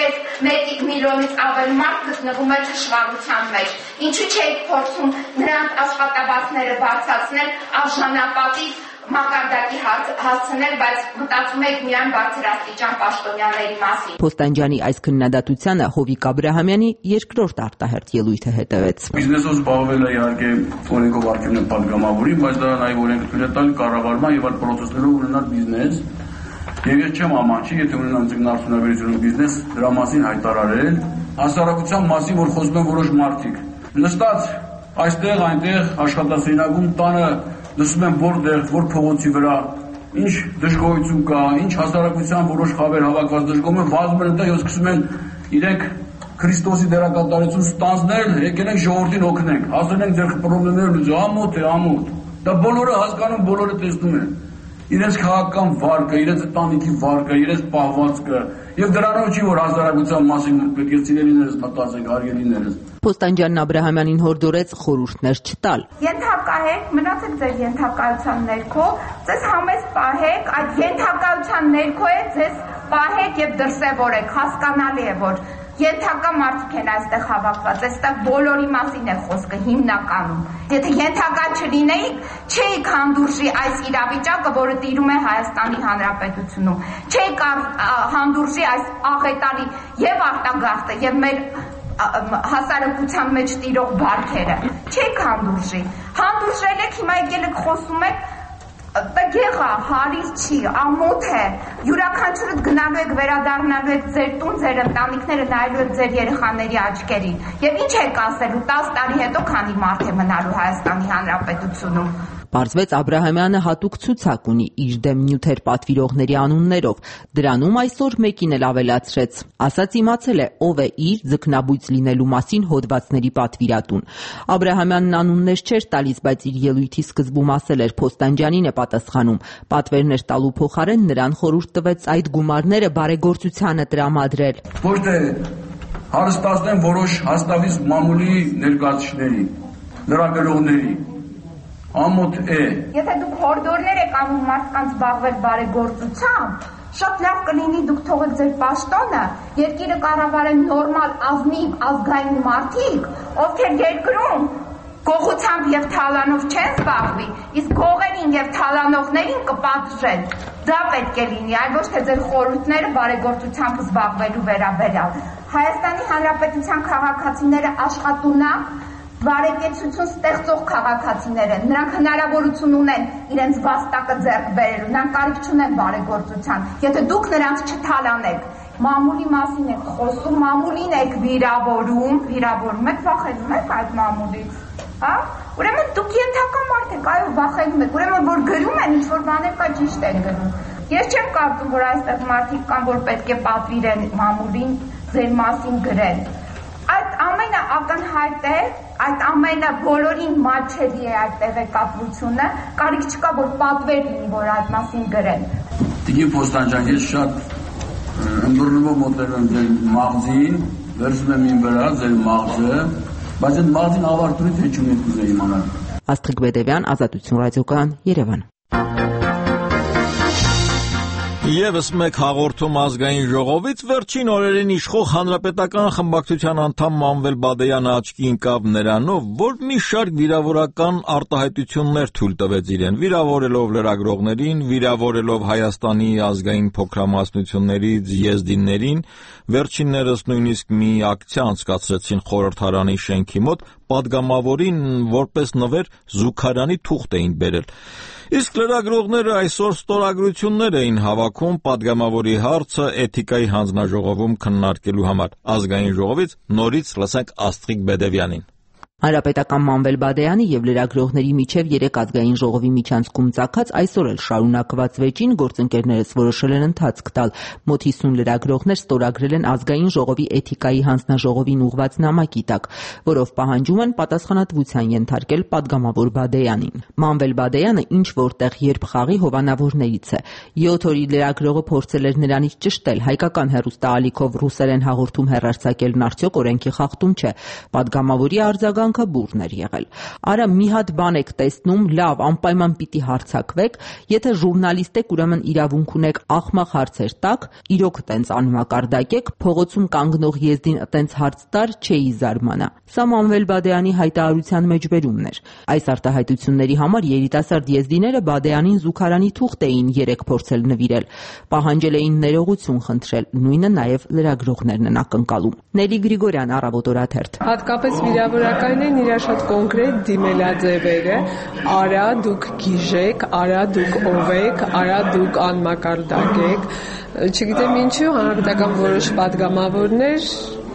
S12: 1.1 միլիոնից ավելի մարդ գտնվում է թշվառության մեջ։ Ինչու՞ չէ փորձում նրանց աշխատավարձները բարձրացնել, արժանապատիվ մակարդակի հասցնել, բայց մտածում եք միայն բարձրաստիճան պաշտոնյաների մասին։
S14: Փոստանջյանի այս քննադատությանը Հովիկ Աբրահամյանի երկրորդ արտահերթ ելույթը հետևեց։
S15: Բիզնեսով զբաղվել է իհարկե օրենքով արգելվում է падգամավորի, բայց դա նաև օրենքը թույլ է տալի կառավարման եւ այլ պրոցեսներով ունենալ բիզնես։ Եվ ես չեմ ամանչի, եթե ունենամ ձկնարդյունաբերություն բիզնես, դրա մասին հայտարարել, հասարակության մասին, որ խոսում են որոշ մարդիկ։ Նստած այստեղ, այնտեղ աշխատասենյակում տանը լսում եմ որտեղ, որ փողոցի վրա, ինչ դժգոհություն կա, ինչ հասարակության որոշ խավեր հավաքված դժգոհում են, վազում են այնտեղ, սկսում են իրենք Քրիստոսի դերակատարություն ստանձնել, եկել ենք ժողովրդին օգնենք, հասել ենք ձեր խնդիրները լուծել, ամոթ է, ամոթ։ Դա բոլորը հասկանում, բոլորը տեսնում են։ Իրենց քաղաքական վարկը, իրենց ընտանիքի վարկը, իրենց պահվածքը, եւ դրանով չի որ հասարակության մասին պետք է ցիներիներս մտածենք, հարգելիներս։
S14: Փոստանջյանն Աբրահամյանին հորդորեց խորհուրդներ չտալ։
S12: Ենթակայեք, մնացեք ձեր ենթակայության ներքո, ձեզ համեստ պահեք, այդ ենթակայության ներքո է ձեզ պահեք եւ դրսեւորեք, հասկանալի է որ ենթակա մարդիկ են այստեղ հավաքված, այստեղ բոլորի մասին է խոսքը հիմնականում։ Եթե ենթակա չլինեիք, չէիք հանդուրժի այս իրավիճակը, որը տիրում է Հայաստանի Հանրապետությունում։ Չէիք հանդուրժի այս աղետալի եւ արտագաղթը եւ մեր հասարակության մեջ տիրող բարքերը։ Չէիք հանդուրժի։ Հանդուրժել եք, հիմա եկել եք խոսում եք տգեղա, հարիր չի, ամոթ է, յուրաքանչյուրդ գնալու եք, վերադառնալու եք ձեր տուն, ձեր ընտանիքները նայելու եք ձեր երեխաների աչքերին։ Եվ ինչ եք ասելու 10 տարի հետո քանի մարդ է մնալու Հայաստանի Հանրապետությունում։
S14: Պարզվեց Աբրահամյանը հատուկ ցուցակ ունի իր դեմ նյութեր պատվիրողների անուններով։ Դրանում այսօր մեկին էլ ավելացրեց։ Ասաց իմացել է ով է իր ձկնաբույծ լինելու մասին հոդվածների պատվիրատուն։ Աբրահամյանն անուններ չէր տալիս, բայց իր ելույթի սկզբում ասել էր Փոստանջյանին է պատասխանում։ Պատվերներ տալու փոխարեն նրան խորհուրդ տվեց այդ գումարները բարեգործությանը տրամադրել։
S15: Ոչ թե հարստացնեն որոշ հաստավից մամուլի ներկայացուցիչների, լրագրողների ամոթ է։
S12: Եթե դուք հորդորներ եք անում մարդկանց զբաղվել բարեգործությամբ, շատ լավ կլինի դուք թողեք ձեր պաշտոնը, երկիրը կառավարեն նորմալ ազնիվ ազգային մարդիկ, ովքեր երկրում գողությամբ եւ թալանով չեն զբաղվի, իսկ գողերին եւ թալանողներին կպատժեն։ Դա պետք է լինի, այլ ոչ թե ձեր խորհուրդները բարեգործությամբ զբաղվելու վերաբերյալ։ Հայաստանի Հանրապետության քաղաքացիները աշխատունակ բարեկեցություն ստեղծող քաղաքացիներ են, նրանք հնարավորություն ունեն իրենց վաստակը ձեռք բերելու, նրանք կարիք չունեն բարեգործության, եթե դուք նրանց չթալանեք, մամուլի մասին եք խոսում, մամուլին եք վիրավորում եք, վախենում եք այդ մամուլից, հա? Ուրեմն դուք ենթակա մարդ եք, այո, վախենում եք, ուրեմն որ գրում են, ինչ-որ բաներ կա ճիշտ են գրում։ Ես չեմ կարծում, որ այստեղ մարդիկ կան, որ պետք է պատվիրեն մամուլին ձեր մասին գրել։ Այդ ամենը ակնհայտ է, այդ ամենը բոլորին մատչելի է այդ տեղեկատվությունը, կարիք չկա, որ պատվեր լինի, որ այդ մասին գրեն։
S15: Տիկին Փոստանջյան, ես շատ ընդորնումով մոտենում եմ ձեր մաղձին, վերցնում եմ իմ վրա ձեր մաղձը, բայց այդ մաղձին ավարտուրից հեչ ունի կուզեի իմանալ։
S14: Աստղիկ Բեդևյան, Ազատություն ռադիոկայան, Երևան։
S1: Եվս մեկ հաղորդում ազգային ժողովից վերջին օրերին իշխող հանրապետական խմբակցության անդամ Մանվել Բադեյանը աչքի ընկավ նրանով, որ մի շարք վիրավորական արտահայտություններ թույլ տվեց իրեն, վիրավորելով լրագրողներին, վիրավորելով Հայաստանի ազգային փոքրամասնություններից եզդիներին, վերջիններս նույնիսկ մի ակցիա անցկացրեցին խորհրդարանի շենքի մոտ падգամավորին որպես նվեր զուգարանի թուղթ էին բերել։ Իսկ լրագրողները այսօր ստորագրություններ էին հավաքում падգամավորի հարցը էթիկայի հանձնաժողովում քննարկելու համար։ Ազգային ժողովից նորից լսենք Աստղիկ Բեդևյանին։
S14: Հանրապետական Մանվել Բադեյանի եւ լրագրողների միջև 3 ազգային ժողովի միջանցքում ծագած այսօր էլ շարունակված վեճին գործընկերներս որոշել են ընթացք տալ։ Մոտ 50 լրագրողներ ստորագրել են ազգային ժողովի էթիկայի հանձնաժողովին ուղղված նամակի տակ, որով պահանջում են պատասխանատվության ենթարկել падգամավոր Բադեյանին։ Մանվել Բադեյանը ինչ որտեղ երբ խաղի հովանավորներից է։ 7 օրի լրագրողը փորձել էր նրանից ճշտել հայկական հեռուստաալիքով ռուսերեն հաղորդում հեռարձակելն արդյոք օրենքի խախտում չէ։ Падգամավորի արձագանքը բուրն էր եղել։ Արա մի հատ բան եք տեսնում, լավ, անպայման պիտի հարցակվեք, եթե ժուրնալիստ եք, ուրեմն իրավունք ունեք ախմախ հարցեր տակ, իրոք տենց անմակարդակ եք, փողոցում կանգնող եզդին տենց հարց տար, չէի զարմանա։ Սա Մանվել Բադեյանի հայտարարության մեջբերումն էր։ Այս արտահայտությունների համար երիտասարդ եզդիները Բադեյանին զուգարանի թուղթ էին 3 փորձել նվիրել, պահանջել էին ներողություն խնդրել, նույնը նաև լրագրողներն են ակնկալում։ Նելի Գրիգորյան, Առավոտ օրաթերթ։
S16: Հատկապես վիրավորական են իր շատ կոնկրետ դիմելաձևերը, արա դուք գիժեք, արա դուք ով եք, արա դուք անմակարդակ եք։ Չգիտեմ ինչու հանրապետական որոշ падգամավորներ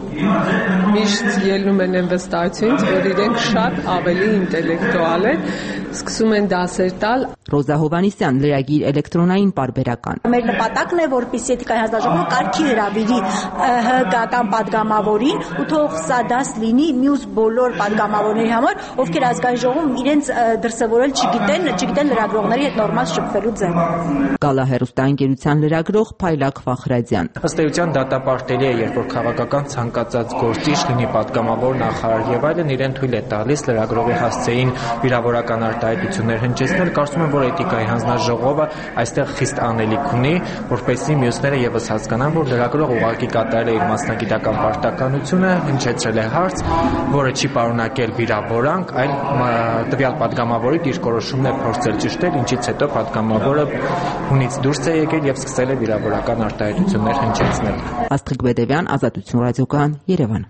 S16: միշտ ելնում են այն վստահությունից, որ իրենք շատ ավելի ինտելեկտուալ են, սկսում են դասեր տալ։
S14: Ռոզա Հովանիսյան, լրագիր էլեկտրոնային պարբերական։
S17: Մեր նպատակն է, որպեսզի էթիկայի հանձնաժողովը կարգի հրավիրի ՀՀԿ-ական падգամավորին ու թող սա դաս լինի մյուս բոլոր падգամավորների համար, ովքեր ազգային ժողովում իրենց դրսևորել չգիտեն լրագրողների հետ նորմալ շփվելու ձև։
S14: Գալա հեռուստաընկերության լրագրող Փայլակ Ֆախրադյան։
S18: Ըստ էության դատապարտելի է, երբ որ քաղաքական ցանկացած գործիչ լինի падգամավոր, նախարար եւ այլն իրեն թույլ է տալիս լրագրողի հասցեին վիրավորական արտահայտություններ հնչեցնել, կարծում եմ, որ էթիկայի հանձնաժողովը այստեղ խիստ անելիք ունի, որպեսզի մյուսները եւս հասկանան, որ լրագրող ուղղակի կատարել է իր մասնագիտական պարտականությունը, հնչեցրել է հարց, որը չի պարունակել վիրավորանք, այլ տվյալ падգամավորի դիրքորոշումն է փորձել ճշտել, ինչից հետո падգամավորը հունից դուրս է եկել եւ սկսել է վիրավորական արտահայտություններ հնչեցնել։
S14: Աստղիկ Բեդևյան, Ազատություն ռադիոկայան, Երևան։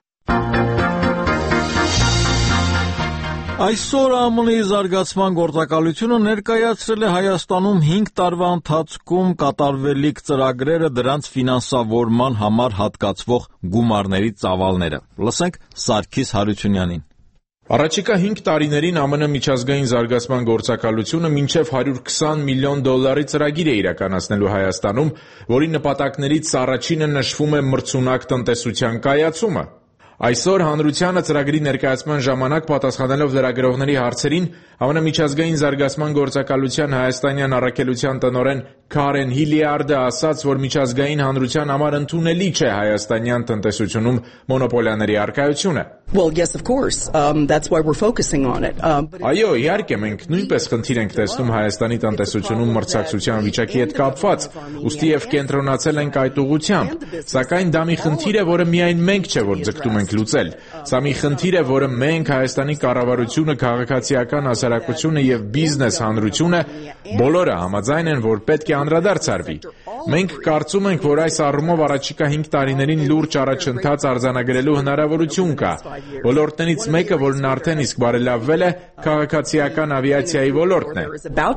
S1: Այսօր ԱՄՆ-ի զարգացման գործակալությունը ներկայացրել է Հայաստանում 5 տարվա ընթացքում կատարվելիք ծրագրերը, դրանց ֆինանսավորման համար հատկացվող գումարների ծավալները։ Լսենք Սարգիս Հարությունյանին։
S19: Առաջիկա 5 տարիներին ԱՄՆ միջազգային զարգացման գործակալությունը մինչև $120 միլիոն ծրագիր է իրականացնելու Հայաստանում, որի նպատակներից առաջինը նշվում է մրցունակ տնտեսության կայացումը։ Այսօր հանրությանը ծրագրի ներկայացման ժամանակ պատասխանելով լրագրողների հարցերին ԱՄՆ միջազգային զարգացման գործակալության հայաստանյան առաքելության տնօրեն Քարեն Հիլիարդը ասաց, որ միջազգային հանրության համար ընդունելի չէ հայաստանյան տնտեսությունում մոնոպոլիաների առկայությունը։
S20: Well, yes, of course. That's why we're focusing on it.
S19: Այո, իհարկե, մենք նույնպես խնդիր ենք տեսնում Հայաստանի տնտեսությունում մրցակցության վիճակի հետ կապված, ուստի եւ կենտրոնացել ենք այդ ուղղությամբ։ Սակայն դա մի խնդիր է, որը միայն մենք չէ, որ ձգտում ենք լուծել։ Սա մի խնդիր է, որը մենք Հայաստանի կառավարությունը, քաղաքացիական հասարակությունը եւ բիզնես հանրությունը բոլորը համաձայն են, որ պետք է անդրադարձ արվի։ Մենք կարծում ենք, որ այս առումով առաջիկա 5 տարիներին լուրջ առաջընթաց արձանագրելու հնարավորություն կա։ Ոլորտներից մեկը, որն արդեն իսկ բարելավվել է, քաղաքացիական ավիացիայի ոլորտն է։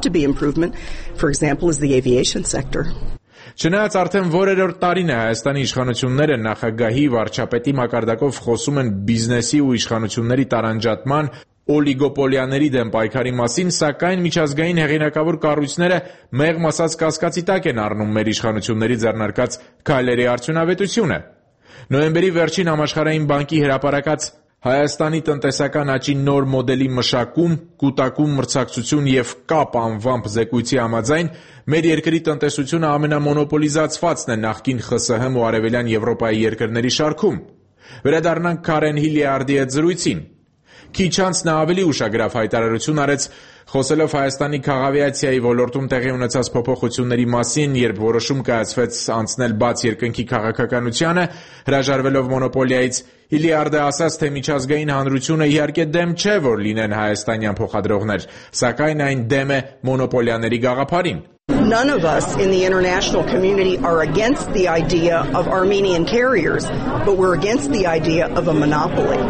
S19: Չնայած արդեն որերորդ տարին է Հայաստանի իշխանությունները նախագահի, վարչապետի մակարդակով խոսում են բիզնեսի ու իշխանությունների տարանջատման, օլիգոպոլիաների դեմ պայքարի մասին, սակայն միջազգային հեղինակավոր կառույցները մեղմ ասած կասկածի տակ են առնում մեր իշխանությունների ձեռնարկած քայլերի արդյունավետությունը։ Նոյեմբերի վերջին Համաշխարհային բանկի հրապարակած Հայաստանի տնտեսական աճի նոր մոդելի մշակում, կուտակում մրցակցություն եւ կապ անվամբ զեկույցի համաձայն մեր երկրի տնտեսությունը ամենամոնոպոլիզացվածն է նախկին ԽՍՀՄ ու Արևելյան Եվրոպայի երկրների շարքում։ Վերադառնանք Քարեն Հիլիարդի հետ զրույցին։ Քիչ անց նա ավելի ուշագրավ հայտարարություն արեց, խոսելով Հայաստանի քաղավիացիայի ոլորտում տեղի ունեցած փոփոխությունների մասին, երբ որոշում կայացվեց անցնել բաց երկնքի քաղաքականությանը, հրաժարվելով մոնոպոլիայից, Հիլիարդը ասաց, թե միջազգային հանրությունը իհարկե դեմ չէ, որ լինեն հայաստանյան փոխադրողներ, սակայն այն դեմ է մոնոպոլիաների գաղափարին։
S20: None of us in the international community are against the idea of Armenian carriers, but we're against the idea of a monopoly.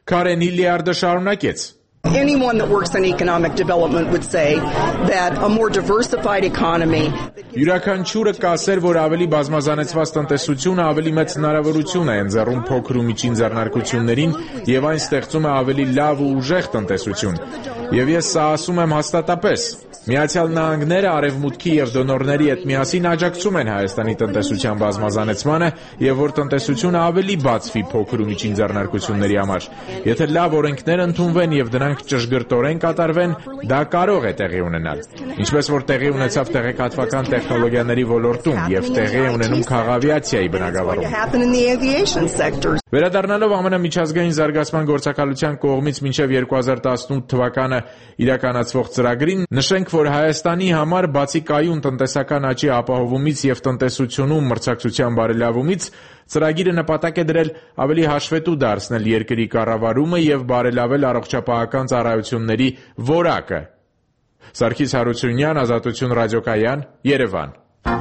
S19: Քարեն Իլիարդը շարունակեց.
S20: Anyone that works in economic development would say that a more diversified economy.
S19: Յուրաքանչյուրը կասեր, որ ավելի բազմազանեցված տնտեսությունը ավելի մեծ հնարավորություն է ընձեռում փոքր ու միջին ձեռնարկություններին եւ այն ստեղծում է ավելի լավ ու ուժեղ տնտեսություն։ Եվ ես սա ասում եմ հաստատապես։ Միացյալ Նահանգները արևմուտքի եւ դոնորների հետ միասին աջակցում են Հայաստանի տնտեսության բազմազանեցմանը եւ որ տնտեսությունը ավելի բացվի փոքր ու միջին ձեռնարկությունների համար։ Եթե լավ օրենքներ ընդունվեն եւ դրանք ճշգրտորեն կատարվեն, դա կարող է տեղի ունենալ։ Ինչպես որ տեղի ունեցավ տեղեկատվական տեխնոլոգիաների ոլորտում եւ տեղի է ունենում քաղավիացիայի բնագավառում։ Վերադառնալով ԱՄՆ միջազգային զարգացման գործակալության կողմից մինչև 2018 թվականը իրականացվող ծրագրին, նշենք, որ Հայաստանի համար բացի կայուն տնտեսական աճի ապահովումից եւ տնտեսությունում մրցակցության բարելավումից, ծրագիրը նպատակ է դրել ավելի հաշվետու դարձնել երկրի կառավարումը եւ բարելավել առողջապահական ծառայությունների որակը։ Սարգիս Հարությունյան, Ազատություն ռադիոկայան, Երևան։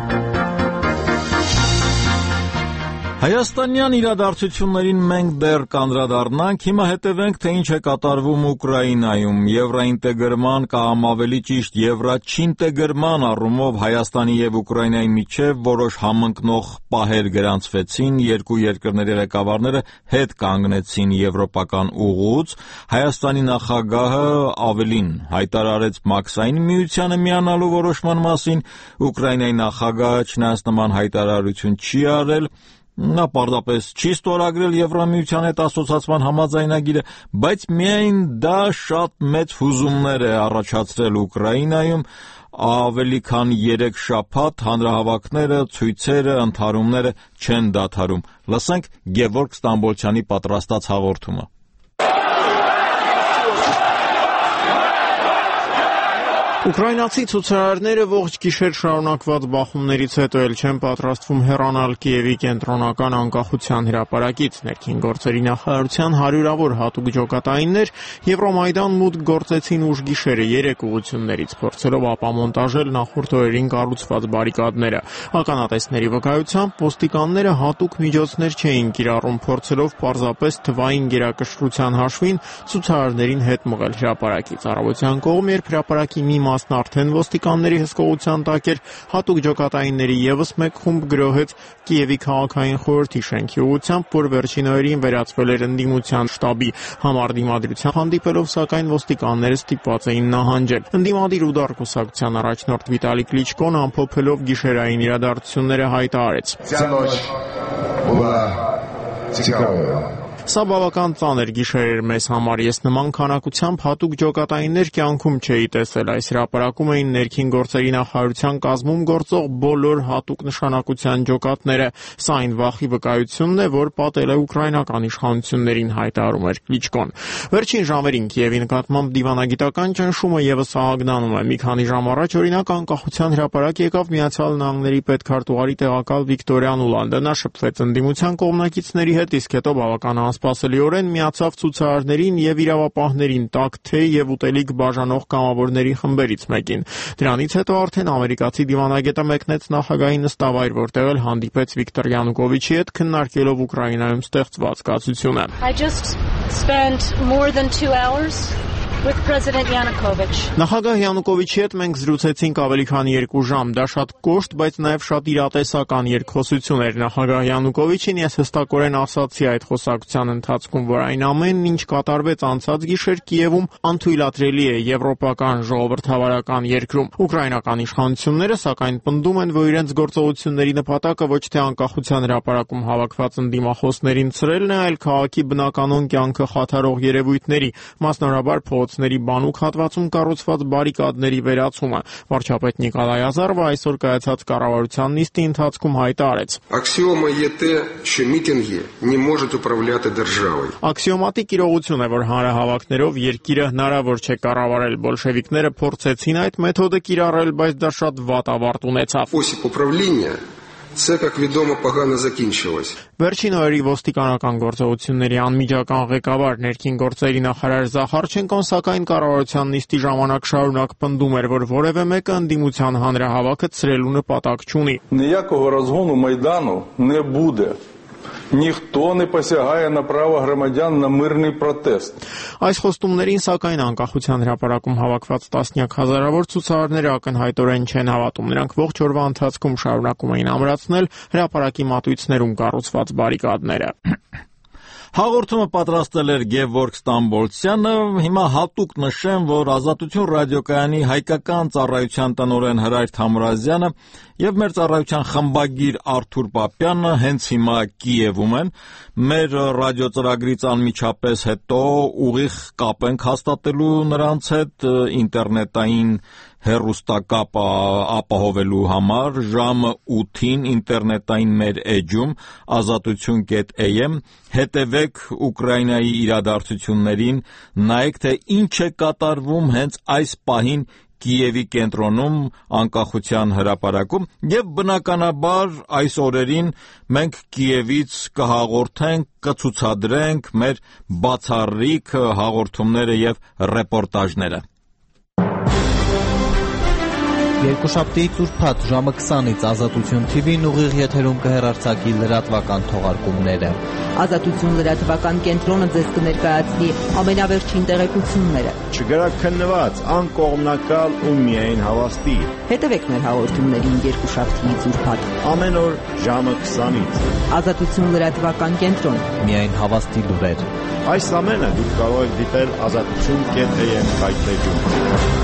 S1: Հայաստանյան իրադարձություններին մենք դեռ կանդրադառնանք, հիմա հետևենք, թե ինչ է կատարվում Ուկրաինայում։ Եվրաինտեգրման կամ ավելի ճիշտ եվրաչինտեգրման առումով Հայաստանի եւ Ուկրաինայի միջև որոշ համընկնող պահեր գրանցվեցին, երկու երկրների ղեկավարները հետ կանգնեցին եվրոպական ուղուց։ Հայաստանի նախագահը ավելին հայտարարեց Մաքսային միությանը միանալու որոշման մասին, Ուկրաինայի նախագահը չնայած նման հայտարարություն չի արել, նա պարզապես չի ստորագրել Եվրամիության հետ ասոցացման համաձայնագիրը, բայց միայն դա շատ մեծ հուզումներ է առաջացրել Ուկրաինայում, ավելի քան 3 շաբաթ հանրահավաքները, ցույցերը, ընդհարումները չեն դադարում։ Լսենք Գևորգ Ստամբոլցյանի պատրաստած հաղորդումը։
S21: Ուկրաինացի ցուցարարները ողջ գիշեր շարունակված բախումներից հետո էլ չեն պատրաստվում հեռանալ Կիևի կենտրոնական անկախության հրապարակից։ Ներքին գործերի նախարարության հարյուրավոր հատուկ ջոկատայիններ Եվրոմայդան մուտք գործեցին ուշ գիշերը 3 ուղություններից, փորձելով ապամոնտաժել նախորդ օրերին կառուցված բարիկադները։ Ականատեսների վկայությամբ ոստիկանները հատուկ միջոցներ չէին կիրառում, փորձելով պարզապես թվային գերակշռության հաշվին ցուցարարներին հետ մղել հրապարակից։ Առավոտյան կողմ, երբ հրապարակի մի մասն արդեն ոստիկանների հսկողության տակ էր, հատուկ ջոկատայինների եւս մեկ խումբ գրոհեց Կիևի քաղաքային խորհրդի շենքի ուղղությամբ, որ վերջին օրերին վերածվել էր ընդդիմության շտաբի համար դիմադրության հանդիպելով, սակայն ոստիկանները ստիպված էին նահանջել։ Ընդդիմադիր ուդար կուսակցության առաջնորդ Վիտալի Կլիչկոն ամփոփելով գիշերային իրադարձությունները հայտարարեց. Սա բավական ծանր գիշեր էր մեզ համար, ես նման քանակությամբ հատուկ ջոկատայիններ կյանքում չէի տեսել, այս հրապարակում էին ներքին գործերի նախարարության կազմում գործող բոլոր հատուկ նշանակության ջոկատները, սա այն վախի վկայությունն է, որ պատել է ուկրաինական իշխանություններին, հայտարարում էր Կլիչկոն։ Վերջին ժամերին Կիևի նկատմամբ դիվանագիտական ճնշումը եւս ահագնանում է։ Մի քանի ժամ առաջ օրինակ անկախության հրապարակ եկավ Միացյալ Նահանգների պետքարտուղարի տեղակալ Վիկտորիա Նուլանդը, նա շփվեց ընդդիմության կողմնակիցների հետ, իսկ հետո բավական անսպասելիորեն միացավ ցուցարարներին եւ իրավապահներին, տաք թեյ եւ ուտելիք բաժանող կամավորների խմբերից մեկին։ Դրանից հետո արդեն ամերիկացի դիվանագետը մեկնեց նախագահի նստավայր, որտեղ էլ հանդիպեց Վիկտոր Յանուկովիչի հետ, քննարկելով Ուկրաինայում ստեղծված կացությունը։
S22: I just spent more than 2 hours with President Yanukovych.
S21: Նախագահ Յանուկովիչի հետ մենք զրուցեցինք ավելի քան 2 ժամ, դա շատ կոշտ, բայց նաև շատ իրատեսական երկխոսություն էր։ Նախագահ Յանուկովիչին ես հստակորեն ասացի այդ խոսակցության ընթացքում, որ այն ամենն, ինչ կատարվեց անցած գիշեր Կիևում, անթույլատրելի է եվրոպական ժողովրդավարական երկրում։ Ուկրաինական իշխանությունները սակայն պնդում են, որ իրենց գործողությունների նպատակը ոչ թե անկախության հրապարակում հավաքված ընդդիմախոսներին ցրելն է, այլ քաղաքի բնականոն կյանքը խաթարող երևույթների, մասնավորաբար փողոցների բանուկ հատվածում կառուցված բարիկադների վերացումը։ Վարչապետ Նիկոլայ Ազարովը այսօր կայացած կառավարության նիստի ընթացքում հայտարարեց. Աքսիոմատիկ իրողություն է, որ հանրահավաքներով երկիրը հնարավոր չէ կառավարել։ Բոլշևիկները փորձեցին այդ մեթոդը կիրառել, բայց դա շատ վատ ավարտ ունեցավ։
S23: Це, как ведомо, погано закінчилось.
S21: Վերջին օրերի ոստիկանական գործողությունների անմիջական ղեկավար ներքին գործերի նախարար Զախարչենկոն սակայն կառավարության նիստի ժամանակ շարունակ պնդում էր, որ որևէ մեկը ընդդիմության հանրահավաքը ցրելու նպատակ չունի.
S23: Ніякого розгону Майдану не буде.
S2: Ніхто не посягає на право громадян на мирний протест.
S21: Այս խոստումներին սակայն անկախության հրապարակում հավաքված տասնյակ հազարավոր ցուցարարները ակնհայտորեն չեն հավատում։ Նրանք ողջ օրվա ընթացքում շարունակում էին ամրացնել հրապարակի մատույցներում կառուցված բարիկադները։ Հաղորդումը պատրաստել էր Գևորգ Ստամբոլցյանը, հիմա հատուկ նշեմ, որ Ազատություն ռադիոկայանի հայկական ծառայության տնօրեն Հրայր Թամրազյանը եւ մեր ծառայության խմբագիր Արթուր Պապյանը հենց հիմա Կիևում են, մեր ռադիոծրագրից անմիջապես հետո ուղիղ կապ ենք հաստատելու նրանց հետ ինտերնետային հեռուստակապ ապահովելու համար ժամը 8-ին ինտերնետային մեր էջում azatutun.am հետևեք Ուկրաինայի իրադարձություններին, նայեք թե ինչ է կատարվում հենց այս պահին Կիևի կենտրոնում անկախության հրապարակում եւ բնականաբար այս օրերին մենք Կիևից կհաղորդենք, կցուցադրենք մեր բացառիկ հաղորդումները եւ ռեպորտաժները։
S4: Երկուշաբթիից ուրբաթ ժամը 20-ից Ազատություն TV-ն ուղիղ եթերում կհեռարձակի լրատվական թողարկումները։
S14: Ազատություն լրատվական կենտրոնը ձեզ կներկայացնի ամենավերջին տեղեկությունները։
S5: Չգրակ քննված, անկողմնակալ ու միայն հավաստի։
S14: Հետևեք մեր հաղորդումներին երկուշաբթիից ուրբաթ
S5: ամեն օր ժամը 20-ից։
S14: Ազատություն լրատվական կենտրոն,
S4: միայն հավաստի լուրեր։
S5: Այս ամենը դուք կարող եք դիտել azatutun.am հայտնեջում։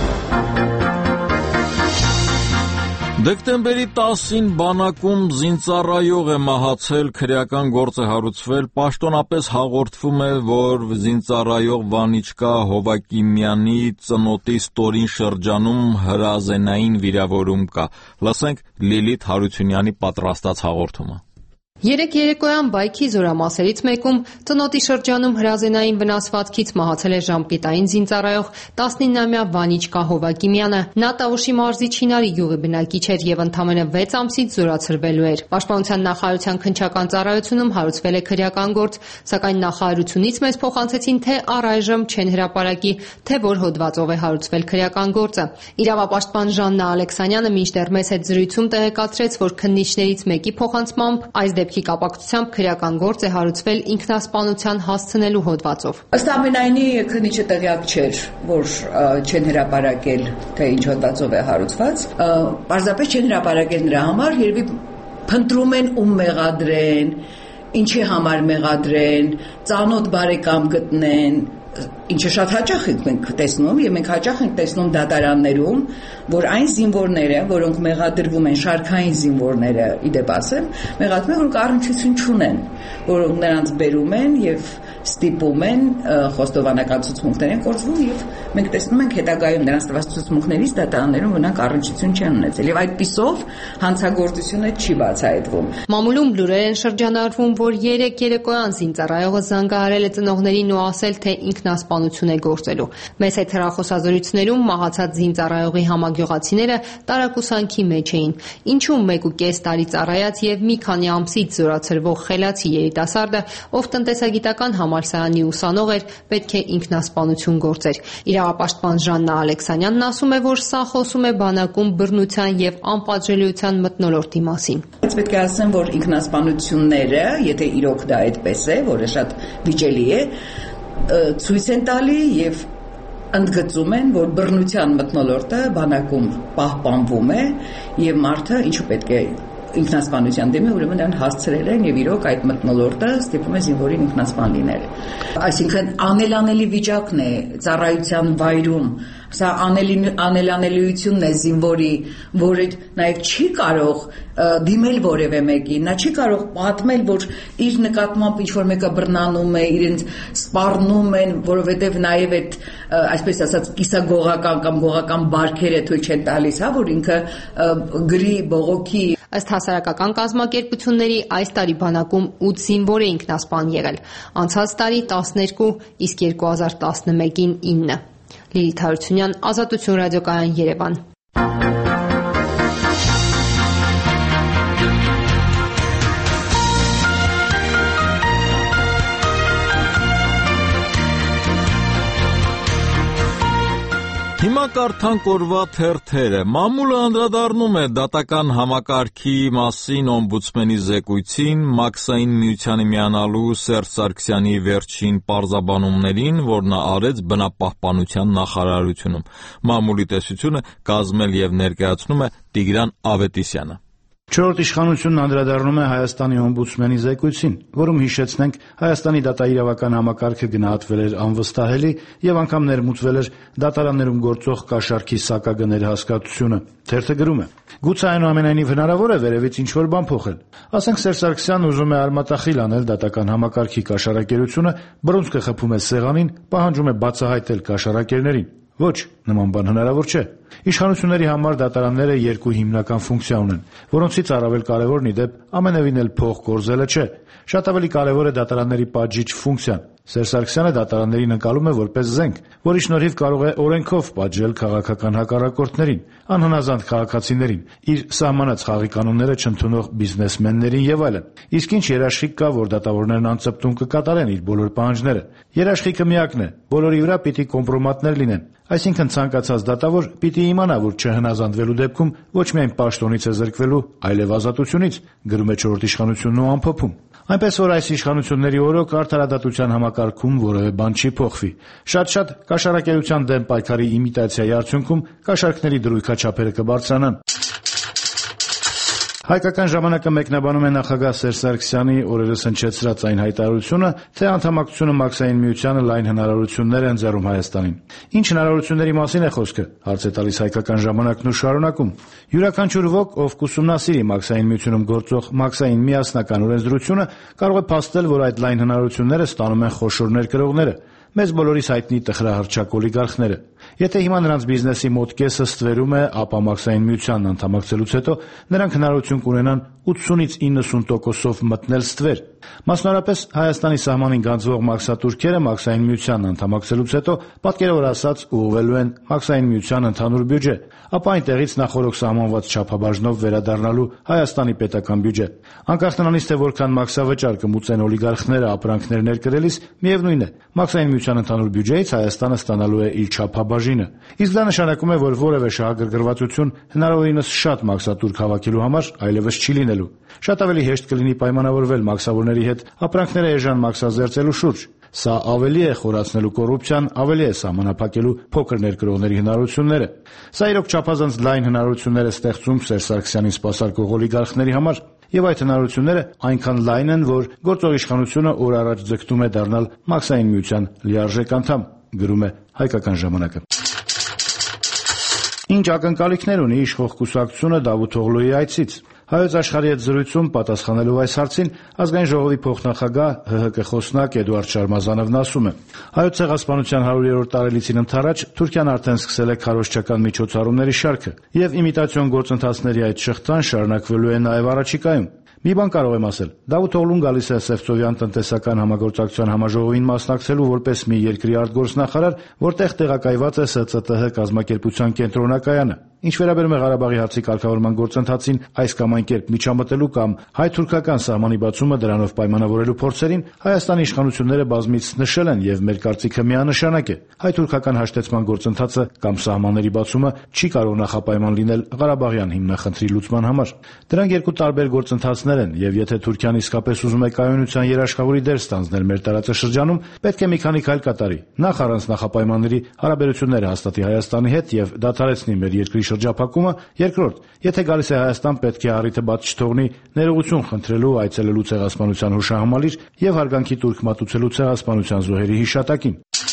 S1: Դեկտեմբերի 10-ին բանակում զինծառայող է մահացել, քրեական գործ է հարուցվել, պաշտոնապես հաղորդվում է, որ զինծառայող Վանիչկա Հովակիմյանի ծնոտի ստորին շրջանում հրազենային վիրավորում կա։ Լսենք Լիլիթ Հարությունյանի պատրաստած հաղորդումը։
S24: Երեկ երեկոյան բայքի զորամասերից մեկում ծնոտի շրջանում հրազենային վնասվածքից մահացել է ժամկետային զինծառայող 19-ամյա Վանիչկա Հովակիմյանը։ Նա Տավուշի մարզի Չինարի գյուղի բնակիչ էր եւ ընդամենը 6 ամսից զորացրվելու էր։ Պաշտպանության նախարարության քննչական ծառայությունում հարուցվել է քրեական գործ, սակայն նախարարությունից մեզ փոխանցեցին, թե առայժմ չեն հրապարակի, թե որ հոդվածով է հարուցվել քրեական գործը։ Իրավապաշտպան Ժաննա Ալեքսանյանը մինչդեռ մեզ հետ զրույցում տեղեկացրեց, որ քննիչներից մեկի փոխանցմամբ այս դեպքի կապակցությամբ քրեական գործ է հարուցվել ինքնասպանության հասցնելու հոդվածով։
S25: Ըստ ամենայնի քննիչը տեղյակ չէր, որ չեն հրապարակել, թե ինչ հոդվածով է հարուցված։ Պարզապես չեն հրապարակել նրա համար, երևի փնտրում են ում մեղադրեն, ինչի համար մեղադրեն, ծանոթ բարեկամ գտնեն, ինչը շատ հաճախ ենք տեսնում եւ մենք հաճախ ենք տեսնում դատարաններում, որ այն զինվորները, որոնք մեղադրվում են, շարքային զինվորները, իդեպ ասեմ, մեղադրվում են, որոնք առնչություն չունեն, որոնք նրանց բերում են եւ ստիպում են, խոստովանական ցուցմունքներ են կորցվում եւ մենք տեսնում ենք հետագայում նրանց տված ցուցմունքներից դատարաններում նրանք առնչություն չեն ունեցել եւ այդպիսով հանցագործությունը չի բացահայտվում։
S24: Մամուլում լուրեր են շրջանառվում, որ երեկ երեկոյան զինծառայողը զանգահարել է ծնողներին ու ասել, թե ինքնասպանություն է գործելու։ Մեծ հետ հեռախոսազրույցներում մահացած զինծառայողի համագյուղացիները տարակուսանքի մեջ էին։ Ինչու 1.5 տարի ծառայած եւ մի քանի ամսից զորացրվող խելացի երիտասարդը, ով տնտեսագիտական համալսարանի ուսանող էր, պետք է ինքնասպանություն գործեր։ Իրավապաշտպան Ժաննա Ալեքսանյանն ասում է, որ սա խոսում է բանակում բռնության եւ անպատժելիության մթնոլորտի մասին։
S25: Բայց պետք է ասեմ, որ ինքնասպանությունները, եթե իրոք դա այդպես է, որը շատ վիճելի է, ցույց են տալի եւ ընդգծում են, որ բռնության մթնոլորտը բանակում պահպանվում է եւ մարդը ինչու պետք է ինքնասպանության դեմ է, ուրեմն նրան հասցրել են եւ իրոք այդ մթնոլորտը ստիպում է զինվորին ինքնասպան լինել։ Այսինքն անելանելի վիճակն է ծառայության վայրում, սա անելանելիությունն է զինվորի, որը նաեւ չի կարող դիմել որևէ մեկին, նա չի կարող պատմել, որ իր նկատմամբ ինչ որ մեկը բռնանում է, իրենց սպառնում են, որովհետեւ նաեւ այդ այսպես ասած կիսագողական կամ գողական բարքերը թույլ չեն տալիս, հա, որ ինքը գրի բողոքի։
S24: Ըստ հասարակական կազմակերպությունների այս տարի բանակում 8 զինվոր է ինքնասպան եղել, անցած տարի 12, իսկ 2011-ին 9։ Լիլիթ Հարությունյան, Ազատություն ռադիոկայան, Երևան։
S1: Հիմա կարդանք օրվա թերթերը։ Մամուլը անդրադառնում է դատական համակարգի մասին օմբուդսմենի զեկույցին, Մաքսային միությանը միանալու Սերժ Սարգսյանի վերջին պարզաբանումներին, որ նա արեց բնապահպանության նախարարությունում։ Մամուլի տեսությունը կազմել եւ ներկայացնում է Տիգրան Ավետիսյանը։
S3: Չորրորդ իշխանությունն անդրադառնում է Հայաստանի օմբուդսմենի զեկույցին, որում հիշեցնենք Հայաստանի դատաիրավական համակարգը գնահատվել էր անվստահելի եւ անգամ ներմուծվել էր դատարաններում գործող կաշառքի սակագների հասկացությունը։ Թերթը գրում է. Գուցե այնուամենայնիվ հնարավոր է վերևից ինչ-որ բան փոխել։ Ասենք Սերժ Սարգսյանն ուզում է արմատախիլ անել դատական համակարգի կաշառակերությունը, բռունցքը խփում է սեղանին, պահանջում է բացահայտել կաշառակերներին։ Ոչ, նման բան հնարավոր չէ։ Իշխանությունների համար դատարանները երկու հիմնական ֆունկցիա ունեն, որոնցից առավել կարևորն ի դեպ ամենևին էլ փող կորզելը չէ։ Շատ ավելի կարևոր է դատարանների պատժիչ ֆունկցիան։ Սերժ Սարգսյանը դատարաններին ընկալում է որպես զենք, որի շնորհիվ կարող է օրենքով պատժել քաղաքական հակառակորդներին, անհնազանդ քաղաքացիներին, իր սահմանած խաղի կանոնները չընդունող բիզնեսմեններին եւ այլն։ Իսկ ինչ երաշխիք կա, որ դատավորներն անցպտուն կկատարեն իր բոլոր պահանջները։ Երաշխիքը միակն է՝ բոլորի վրա պիտի կոմպրոմատներ լինեն։ Այսինքն ցանկացած դատավոր պիտի իմանա, որ չհնազանդվելու դեպքում ոչ միայն պաշտոնից է զրկվելու, այլև ազատությունից, գրում է չորրորդ իշխանությունն ու ամփոփում։ Այնպես որ այս իշխանությունների օրոք արդարադատության համակարգում որևէ բան չի փոխվի։ Շատ-շատ կաշառակերության դեմ պայքարի իմիտացիայի արդյունքում կաշառքների դրույքաչափերը կբարձրանան։ Հայկական ժամանակը մեկնաբանում է նախագահ Սերժ Սարգսյանի օրերս հնչեցրած այն հայտարարությունը, թե անդամակցությունը Մաքսային միությանը լայն հնարավորություններ է ընձեռում Հայաստանին։ Ինչ հնարավորությունների մասին է խոսքը, հարց է տալիս Հայկական ժամանակն ու շարունակում։ Յուրաքանչյուր ոք, ով կուսումնասիրի Մաքսային միությունում գործող Մաքսային միասնական օրենսդրությունը, կարող է փաստել, որ այդ լայն հնարավորությունները ստանում են խոշոր ներկրողները։ Մեզ բոլորիս հայտնի տխրահռչակ օլիգարխները։ Եթե հիմա նրանց բիզնեսի մոտ կեսը ստվերում է, ապա Մաքսային միությանն անդամակցելուց հետո նրանք հնարավորություն կունենան 80-ից 90%-ով մտնել ստվեր։ Մասնավորապես Հայաստանի սահմանին գանձվող մաքսատուրքերը Մաքսային միությանն անդամակցելուց հետո պատկերավոր ասած ուղղվելու են Մաքսային միության ընդհանուր բյուջե, ապա այնտեղից նախորոք սահմանված չափաբաժնով վերադառնալու Հայաստանի պետական բյուջե։ Անկախ նրանից, թե որքան մաքսավճար կմուծեն օլիգարխները ապրանքներ ներկրելիս, միևնույն է, Մաքսային միության ընդհանուր բյուջեից Հայաստանը ստանալու է իր չափաբաժինը։ Իսկ դա նշանակում է, որ որևէ շահագրգռվածություն հնարավորինս շատ մաքսատուրք հավաքելու համար այլևս չի լինելու։ Շատ ավելի հեշտ կլինի պայմանավորվել մաքսավորների հետ ապրանքները էժան մաքսազերծելու շուրջ։ Սա ավելի է խորացնելու կոռուպցիան, ավելի է սահմանափակելու փոքր ներկրողների հնարավորությունները։ Սա իրոք չափազանց լայն հնարավորություններ է ստեղծում Սերժ Սարգսյանին սպասարկող օլիգարխների համար, եւ այդ հնարավորությունները այնքան լայն են, որ գործող իշխանությունը օր առաջ ձգտում է դառնալ Մաքսային միության լիարժեք անդամ, գրում է Հայկական ժամանակը։ Ինչ ակնկալիքներ ունի իշխող կուսակցությունը Դավութ Օղլուի այցից։ Հայոց աշխարհի հետ զրույցում պատասխանելով այս հարցին ազգային ժողովի փոխնախագահ ՀՀԿ խոսնակ Էդուարդ Շարմազանովն ասում է. Հայոց ցեղասպանության 100-րդ տարելիցին ընթരാճ Թուրքիան արդեն սկսել է քարոզչական միջոցառումների շարքը, եւ իմիտացիոն գործընթացների այդ շղթան շարունակվելու է նաեւ առաջիկայում։ Մի բան կարող եմ ասել. Դավութ Օղլուն գալիս է Սևծովյան տնտեսական համագործակցության համաժողովին մասնակցելու որպես մի երկրի արտգործնախարար, որտեղ տեղակայված է ՍԾՏՀ կազմակերպության կենտրոնակայանը։ Ինչ վերաբերում է Ղարաբաղի հարցի կարգավորման գործընթացին այս կամ այն կերպ միջամտելու կամ հայ-թուրքական սահմանի բացումը դրանով պայմանավորելու փորձերին Հայաստանի իշխանությունները բազմիցս նշել են եւ մեր կարծիքը միանշանակ է. հայ-թուրքական հաշտեցման գործընթացը կամ սահմանների բացումը չի կարող նախապայման լինել Ղարաբաղյան հիմնախնդրի լուծման համար։ Դրանք երկու տարբեր գործընթացներ են եւ եթե Թուրքիան իսկապես ուզում է կայունության երաշխավորի դեր ստանձնել մեր տարածաշրջանում, պետք է մի քանի քայլ կատարի։ Նախ առանց նախապայմանների հարաբերությունները հաստատի Հայաստանի հետ եւ դադարեցնի մեր երկրի շրջափակումը, երկրորդ, եթե գալիս է Հայաստան, պետք է առիթը բաց չթողնի ներողություն խնդրելու, այցելելու ցեղասպանության հուշահամալիր եւ հարգանքի տուրք մատուցելու ցեղասպանության զոհերի հիշատակին։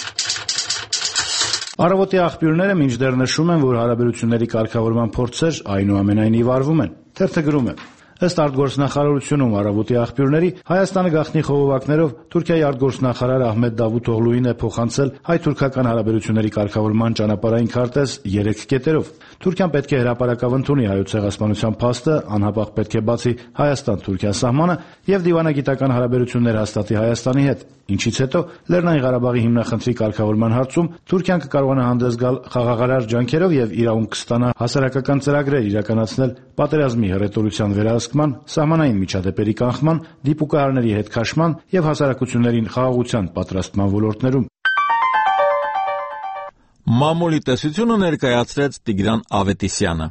S3: Առավոտի աղբյուրները մինչդեռ նշում են, որ հարաբերությունների կարգավորման փորձեր այնուամենայնիվ արվում են։ Թերթը գրում է. Ըստ արտգործնախարարությունում առավոտի աղբյուրների Հայաստանը գաղտնի խողովակներով Թուրքիայի արտգործնախարար Ահմեդ Դավութ Օղլուին է փոխանցել հայ-թուրքական հարաբերությունների կարգավորման ճանապարհային քարտեզ 3 կետերով։ Թուրքիան պետք է հրապարակավ ընդունի հայոց ցեղասպանության փաստը, անհապաղ պետք է բացի Հայաստան-Թուրքիա սահմանը եւ դիվանագիտական հարաբերություններ հաստատի Հայաստանի հետ, ինչից հետո Լեռնային Ղարաբաղի հիմնախնդրի կարգավորման հարցում Թուրքիան կկարողանա հանդես գալ խաղաղարար ջանքերով եւ իրավունք կստանա հասարակական ծրագրեր իրականացնել պատերազմի հռետորության վերահսկման, սահմանային միջադեպերի կանխման, դիպուկահարների հետ քաշման եւ հասարակություններին խաղաղության պատրաստման ոլորտներում։
S1: Մամուլի տեսությունը ներկայացրեց Տիգրան Ավետիսյանը։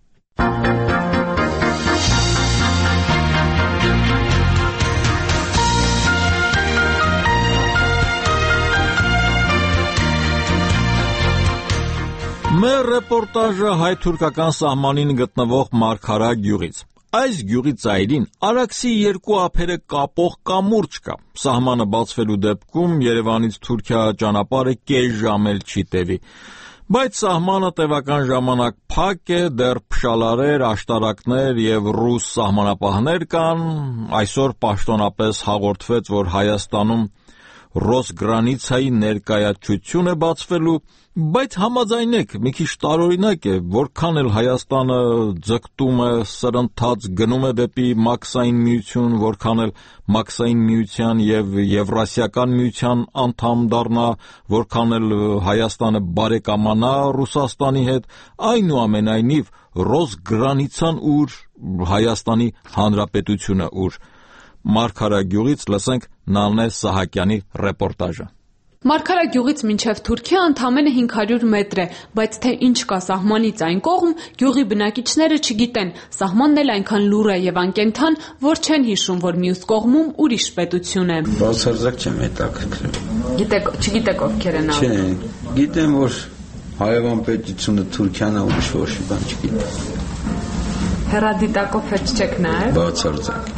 S1: Մեր ռեպորտաժը հայ-թուրքական սահմանին գտնվող Մարգարա գյուղից։ Այս գյուղի ծայրին Արաքսի երկու ափերը կապող կամուրջ կա։ Սահմանը բացվելու դեպքում Երևանից Թուրքիա ճանապարհը կես ժամ էլ չի տևի։ Բայց սահմանը տևական ժամանակ փակ է, դեռ փշալարեր, աշտարակներ եւ ռուս սահմանապահներ կան։ Այսօր պաշտոնապես հաղորդվեց, որ Հայաստանում Ռոսգրանիցայի ներկայացություն է բացվելու, բայց համաձայնեք, մի քիչ տարօրինակ է, որքան էլ Հայաստանը ձգտում է, սրընթաց գնում է դեպի Մաքսային միություն, որքան էլ Մաքսային միության եւ Եվրասիական միության անդամ դառնա, որքան էլ Հայաստանը բարեկամանա Ռուսաստանի հետ, այնուամենայնիվ Ռոսգրանիցան ուր, Հայաստանի Հանրապետությունը ուր։ Մարգարա գյուղից լսենք Նանե Սահակյանի ռեպորտաժը։
S6: Մարգարա գյուղից մինչև Թուրքիա ընդամենը 500 մետր է, բայց թե ինչ կա սահմանից այն կողմ, գյուղի բնակիչները չգիտեն։ Սահմանն էլ այնքան լուռ է եւ անկենդան, որ չեն հիշում, որ մյուս կողմում ուրիշ պետություն է։
S7: Բացարձակ չեմ հետաքրքրում։
S6: Չգիտեք ովքեր են
S7: անում։ Չէ, գիտեմ, որ հայավան պետությունը Թուրքիան է, ուրիշ ոչ մի բան չգիտեմ։
S6: Հեռադիտակով հետ չեք նայել։
S7: Բացարձակ։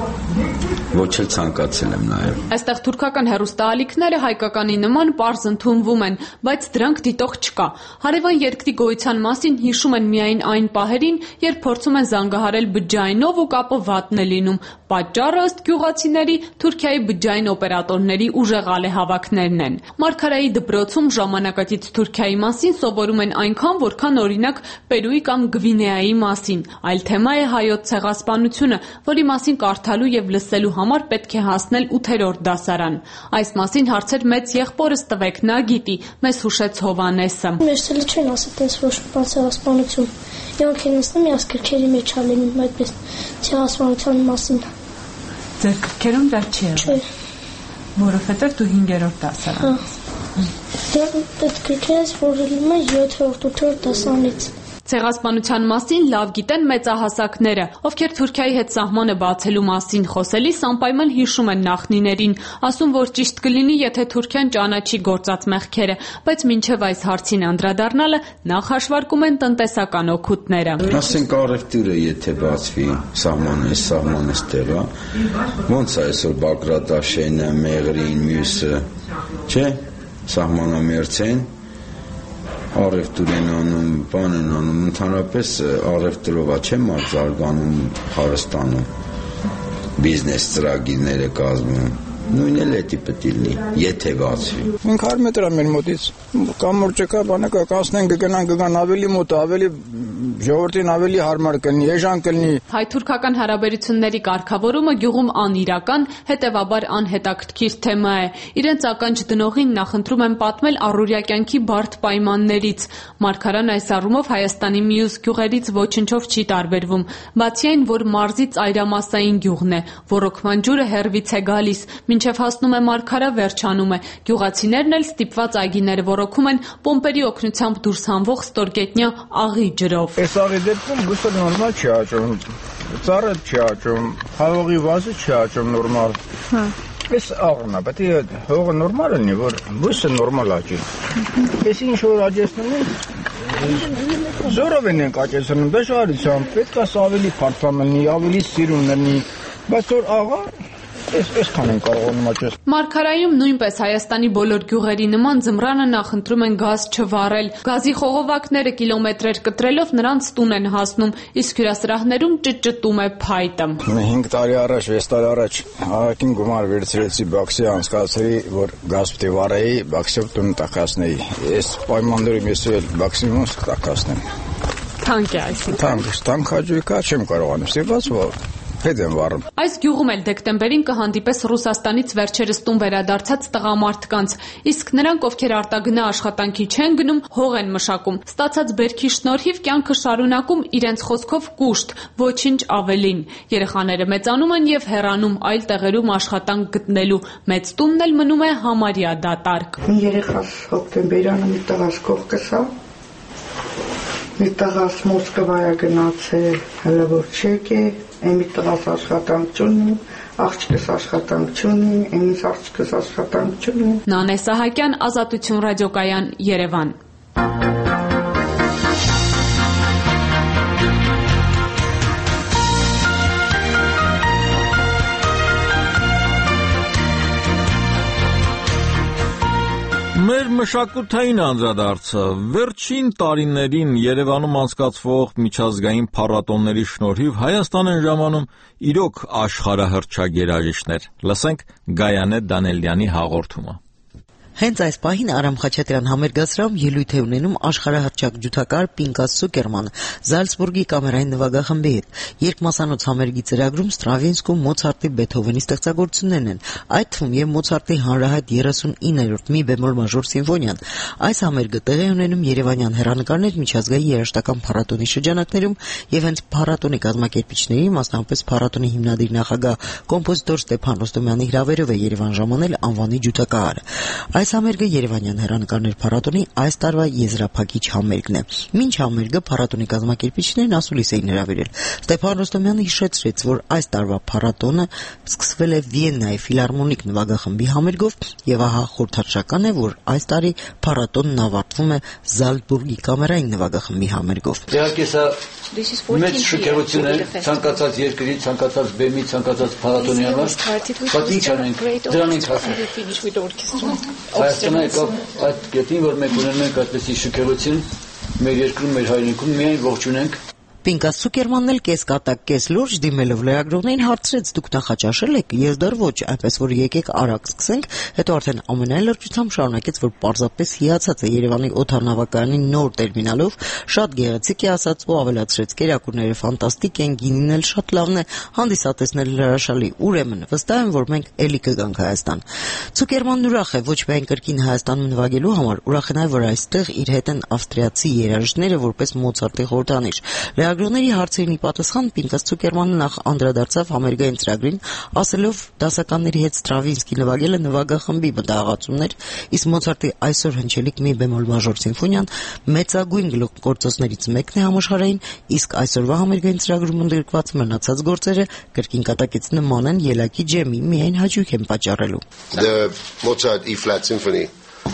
S7: Ոչ էլ ցանկացել եմ նայել։
S6: Այստեղ թուրքական հեռուստաալիքները հայկականի նման պարզ ընդունվում են, բայց դրանք դիտող չկա։ Հարևան երկրի գոյության մասին հիշում են միայն այն պահերին, երբ փորձում են զանգահարել բջջայինով ու կապը վատն է լինում։ Պատճառը ըստ գյուղացիների Թուրքիայի բջջային օպերատորների ուժեղ ալեհավաքներն են։ Մարգարայի դպրոցում ժամանակակից Թուրքիայի մասին սովորում են այնքան, որքան օրինակ Պերուի կամ Գվինեայի մասին։ Այլ թեմա է հայոց ցեղասպանությունը, որի մասին կարդալու եւ լսելու համար պետք է հասնել 8-րդ դասարան։ Այս մասին հարցեր մեծ եղբորս տվեք, նա գիտի, մեզ հուշեց Հովանեսը։
S8: Մեզ էլ չեն ասել տես ոչ մի ցեղասպանություն։ Իրանք են ասում ես գրքերի մեջ ալենում այդպես ցեղասպանության մասին։
S6: Ձեր գրքերում դա չի եղել։ Որովհետեւ դու 5-րդ դասարան ես։
S8: Դա գրքերս որելում է 7-րդ դասարանից։
S6: Ցեղասպանության մասին լավ գիտեն մեծահասակները, ովքեր Թուրքիայի հետ սահմանը բացելու մասին խոսելիս անպայման հիշում են նախնիներին, ասում, որ ճիշտ կլինի, եթե Թուրքիան ճանաչի գործած մեղքերը, բայց մինչև այս հարցին անդրադառնալը նախ հաշվարկում են տնտեսական օգուտները։
S7: Ասենք առևտուրը եթե բացվի, սահմանը տեղա, ոնց է այսօր Բագրատաշենը, Մեղրին, մյուսը, չէ, սահմանամերձ առևտուր են անում, բան են անում, ընդհանրապես առևտրով չէ մարդ զարգանում Հայաստանում, բիզնես ծրագիրները կազմում, նույնն էլ էդի պետք է լինի, եթե բացվի։
S9: 500 մետր է մեր մոտից, կամուրջը կա, բանը կա, կասնեն կգնան ավելի մոտ, ավելի ժողովրդին ավելի հարմար կլինի, էժան կլինի։
S6: Հայ-թուրքական հարաբերությունների կարգավորումը գյուղում անիրական, հետևաբար անհետաքրքիր թեմա է։ Իրենց ականջ դնողին նախընտրում են պատմել առօրյա կյանքի բարդ պայմաններից։ Մարգարան այս առումով Հայաստանի մյուս գյուղերից ոչնչով չի տարբերվում, բացի այն, որ մարզի ծայրամասային գյուղն է, ոռոգման ջուրը հեռվից է գալիս, մինչև հասնում է Մարգարա վերջանում է։ Գյուղացիներն էլ ստիպված այգիները ոռոգում են պոմպերի օգնությամբ դուրս հանվող ստորգետնյա աղի ջրով։
S9: Այս աղի դեպքում գուսը նորմալ չի աճում, ծառը չի աճում, հավողի վազը չի աճում նորմալ։ Այս աղն է, պետք է հողը նորմալ լինի, որ գուսը նորմալ աճի։ Այս ինչ որ աճեցնում են, զորով են աճեցնում, դժվարությամբ, պետք է ավելի փառթամ լինի, ավելի սիրուն լինի, բայց որ աղա Այսքան են կարողանում աճել։
S6: Մարգարայում նույնպես Հայաստանի բոլոր գյուղերի նման ձմռանը նախընտրում են գազ չվառել։ Գազի խողովակները կիլոմետրեր կտրելով նրանց տուն են հասնում, իսկ հյուրասրահներում ճտճտում է փայտը։
S9: 5 տարի առաջ, 6 տարի առաջ ահագին գումար վերցրեցի Բաքսի անցկացրի, որ գազ պետք է վառեի, Բաքսով տուն տակասնեի։ Այս պայմաններում ես էլ Բաքսի մոտ տակասնեմ։
S6: Թանկ է այսինքն։
S9: Թանկ հաջողիկա չեմ կարողանում, ստիպված որ Հետ եմ վառում։
S6: Այս գյուղում էլ դեկտեմբերին կհանդիպես Ռուսաստանից վերջերս տուն վերադարձած տղամարդկանց, իսկ նրանք, ովքեր արտագնա աշխատանքի չեն գնում, հող են մշակում։ Ստացած բերքի շնորհիվ կյանքը շարունակում իրենց խոսքով կուշտ, ոչինչ ավելին։ Երեխաները մեծանում են եւ հեռանում այլ տեղերում աշխատանք գտնելու։ Մեծ տունն էլ մնում է համարյա դատարկ։
S10: Երեխաս հոկտեմբերյանը մի տղաս կողքսա։ Մի տղաս Մոսկվայա գնացել, հələ որ չեկե, մի տղաս աշխատանք չունի, աղջիկս աշխատանք չունի, ինձ աղջիկս աշխատանք չունի։
S6: Նանե Սահակյան, Ազատություն ռադիոկայան, Երևան։
S1: Մեր մշակութային անդրադարձը վերջին տարիներին Երևանում անցկացվող միջազգային փառատոնների շնորհիվ Հայաստան են ժամանում իրոք աշխարհահռչակ երաժիշտներ։ Լսենք Գայանե Դանելյանի հաղորդումը։
S11: Հենց այս պահին Արամ Խաչատրյան համերգացրայում ելույթ է ունենում աշխարհահռչակ ջութակար Պինկաս Ցուկերմանը Զալցբուրգի կամերային նվագախմբի հետ։ Երկմասանոց համերգի ծրագրում Ստրավինսկու, Մոցարտի, Բեթհովենի ստեղծագործություններն են, այդ թվում եւ Մոցարտի հանրահայտ 39-րդ մի բեմոլ մաժոր սիմֆոնիան։ Այս համերգը տեղի ունենում Երևանյան հեռանկարներ միջազգային երաժշտական փառատոնի շրջանակներում եւ հենց փառատոնի կազմակերպիչների, մասնավորապես փառատոնի հիմնադիր նախագահ կոմպոզիտոր Ստեփան Ռոստոմյանի հրավերով է Երևան ժամանել անվանի ջութակահարը։ Այս համերգը Երևանյան հեռանկարներ փառատոնի այս տարվա եզրափակիչ համերգն է։ Մինչ համերգը փառատոնի կազմակերպիչներն ասուլիս էին հրավիրել։ Ստեփան Ռոստոմյանը հիշեցրեց, որ այս տարվա փառատոնը սկսվել է Վիեննայի ֆիլհարմոնիկ նվագախմբի համերգով եւ ահա խորհրդարշական է, որ այս տարի փառատոնն ավարտվում է Զալցբուրգի կամերային նվագախմբի համերգով։
S12: Իհարկե սա մեծ շքեղություն է ցանկացած երկրի, ցանկացած բեմի, ցանկացած փառատոնի համար, բայց ինչ անենք, դրանից հասնենք։ Հայաստանը եկավ այդ կետին, որ մենք ունենում ենք այդպիսի շքեղություն մեր երկրում, մեր հայրենիքում, միայն ողջունենք։
S11: Պինկաս Ցուկերմանն էլ կեսկատակ, կես լուրջ դիմելով լրագրողներին հարցրեց՝ դուք նախաճաշել եք, ես դեռ ոչ, այնպես որ եկեք արագ սկսենք, հետո արդեն ամենայն լրջությամբ շարունակեց, որ պարզապես հիացած է Երևանի օդանավակայանի նոր տերմինալով, շատ գեղեցիկ է ասաց ու ավելացրեց՝ կերակուրները ֆանտաստիկ են, գինին էլ շատ լավն է, հանդիսատեսն էլ հրաշալի, ուրեմն վստահ եմ, որ մենք էլի կգանք Հայաստան։ Ցուկերմանն ուրախ է ոչ միայն կրկին Հայաստանում նվագելու համար, ուրախ է նաև, որ այստեղ իր հետ են ավստրիացի երաժիշտները որպես Մոցարտի խորհրդանիշ։ Լրագրողների հարցերին ի պատասխան Պինկաս Ցուկերմանը նախ անդրադարձավ համերգային ծրագրին, ասելով դասականների հետ Ստրավինսկի նվագելը նվագախմբի մտահղացումներ, իսկ Մոցարտի այսօր հնչելիք մի բեմոլ մաժոր սիմֆոնիան մեծագույն գլուխգործոցներից մեկն է համաշխարհային, իսկ այսօրվա համերգային ծրագրում ընդգրկված մնացած գործերը կրկին կատակից նման են ելակի ջեմի, միայն հաճույք են պատճառելու։
S23: The Mozart E-flat symphony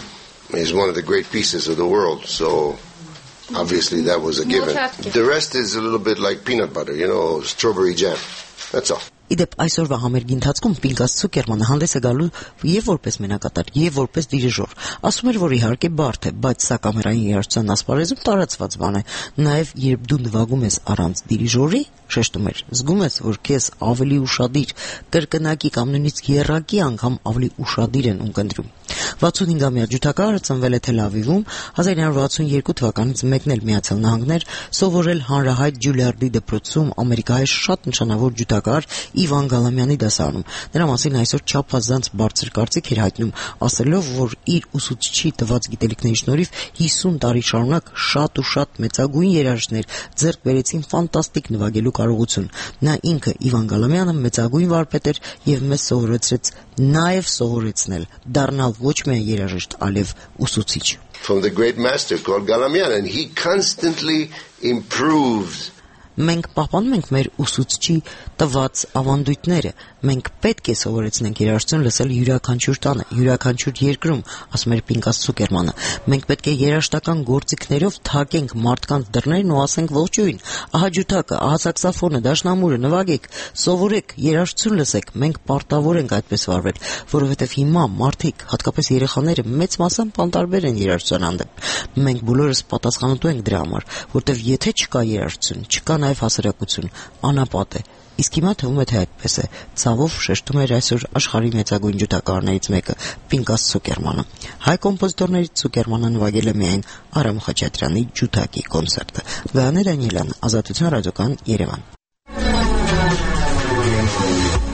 S23: is one of the great pieces of the world, so obviously that was a given. The rest is a little bit like peanut butter, strawberry jam. That's all.
S11: Իդեպ այսօրվա համերգի ընթացքում Պինկաս Ցուկերմանը հանդես է գալու եւ որպես մենակատար, եւ որպես դիրիժոր։ Ասում էր, որ իհարկե բարդ է, բայց սա կամերային երաժշտության ասպարեզում տարածված բան է։ Նաեւ երբ դու նվագում ես առանց դիրիժորի, շեշտում էր, զգում ես, որ քեզ ավելի ուշադիր, կրկնակի կամ նույնիսկ եռակի անգամ ավելի ուշադիր են ունկնդրում։ 65-ամյա ջութակարը ծնվել է Թել Ավիվում, 1962 թվականից մեկնել Միացյալ Նահանգներ, սովորել հանրահայտ Ջուլիարդի դպրոցում, ամերիկահայ շատ նշանավոր ջութակար Իվան Գալամյանի դասարանում։ Նրա մասին այսօր չափազանց բարձր կարծիք էր հայտնում, ասելով, որ իր ուսուցչի տված գիտելիքների շնորհիվ 50 տարի շարունակ շատ ու շատ մեծագույն երաժիշտներ ձեռք բերեցին ֆանտաստիկ նվագելու կարողություն։ Նա ինքը Իվան Գալամյանը մեծագույն վարպետ էր եւ մեզ սովորեցրեց նաեւ սովորեցնել դառնալ ոչ միայն երաժիշտ, այլև ուսուցիչ։
S23: From the great master called Galamian, and he constantly improved.
S11: Մենք պահպանում ենք մեր ուսուցչի տված ավանդույթները։ Մենք պետք է սովորեցնենք երաժշտություն լսել յուրաքանչյուր տանը, յուրաքանչյուր երկրում, ասում էր Պինկաս Ցուկերմանը։ Մենք պետք է երաժշտական գործիքներով թակենք մարդկանց դռներն ու ասենք ողջույն։ Ահա ջութակը, ահա սաքսոֆոնը, դաշնամուրը, նվագեք, սովորեք, երաժշտություն լսեք։ Մենք պարտավոր ենք այդպես վարվել, որովհետև հիմա մարդիկ, հատկապես երեխաները, մեծ մասամբ անտարբեր են երաժշտության հանդեպ։ Մենք բոլորս պատասխանատու ենք դրա համար, որտեղ եթե չկա երաժշտություն, չկա նաև հասարակություն, անապատ է։ Իսկ հիմա թվում է թե այդպես է։ Ցավով շեշտում էր այսօր աշխարհի մեծագույն ջութակարներից մեկը Պինկաս Ցուկերմանը։ Հայ կոմպոզիտորներից Ցուկերմանը նվագել է միայն Արամ Խաչատրյանի ջութակի կոնցերտը։ Գայանե Դանիելյան, Ազատություն ռադիոկայան, Երևան։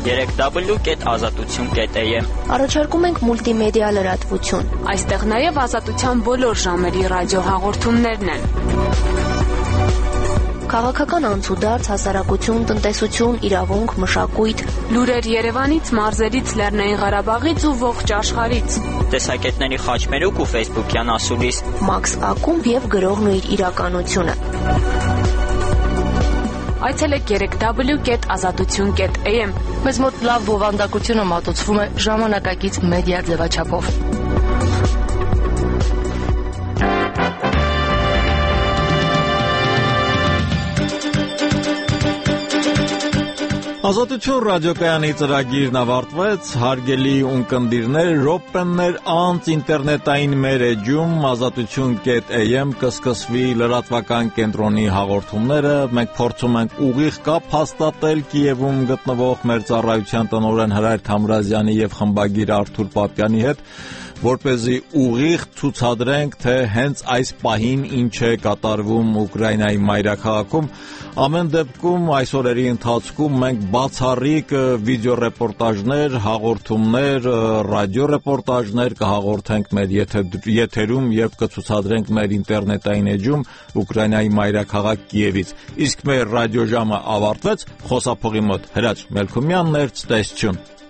S13: 3w.azatutyon.am։
S15: Առաջարկում ենք մուլտիմեդիա լրատվություն։
S6: Այստեղ նաև Ազատության բոլոր ժամերի ռադիոհաղորդումներն են։
S15: Քաղաքական անցուդարձ, հասարակություն, տնտեսություն, իրավունք, մշակույթ,
S6: լուրեր Երևանից, մարզերից, Լեռնային Ղարաբաղից ու ողջ աշխարհից։
S13: Տեսակետների խաչմերուկ ու ֆեյսբուքյան ասուլիս։
S15: Մաքս ակումբ եւ գրողն ու իր իրականությունը։
S6: Այցելեք 3w.azatutyon.am։
S15: Մեզ մոտ լավ բովանդակությունը մատուցվում է ժամանակակից մեդիա ձևաչափով։
S1: Ազատություն ռադիոկայանի ծրագիրն ավարտվեց, հարգելի ունկնդիրներ, րոպեներ անց ինտերնետային մեր էջում azatutyon.am կսկսվի լրատվական կենտրոնի հաղորդումները, մենք փորձում ենք ուղիղ կապ հաստատել Կիևում գտնվող մեր ծառայության տնօրեն Հրայր Թամրազյանի եւ խմբագիր Արթուր Պապյանի հետ, որպեսզի ուղիղ ցուցադրենք, թե հենց այս պահին ինչ է կատարվում Ուկրաինայի մայրաքաղաքում։ Ամեն դեպքում այս օրերի ընթացքում մենք բացառիկ վիդեոռեպորտաժներ, հաղորդումներ, ռադիոռեպորտաժներ կհաղորդենք մեր եթերում եւ կցուցադրենք մեր ինտերնետային էջում Ուկրաինայի մայրաքաղաք Կիևից։ Իսկ մեր ռադիոժամը ավարտվեց, խոսափողի մոտ Հրաչ Մելքումյանն էր, ցտեսություն։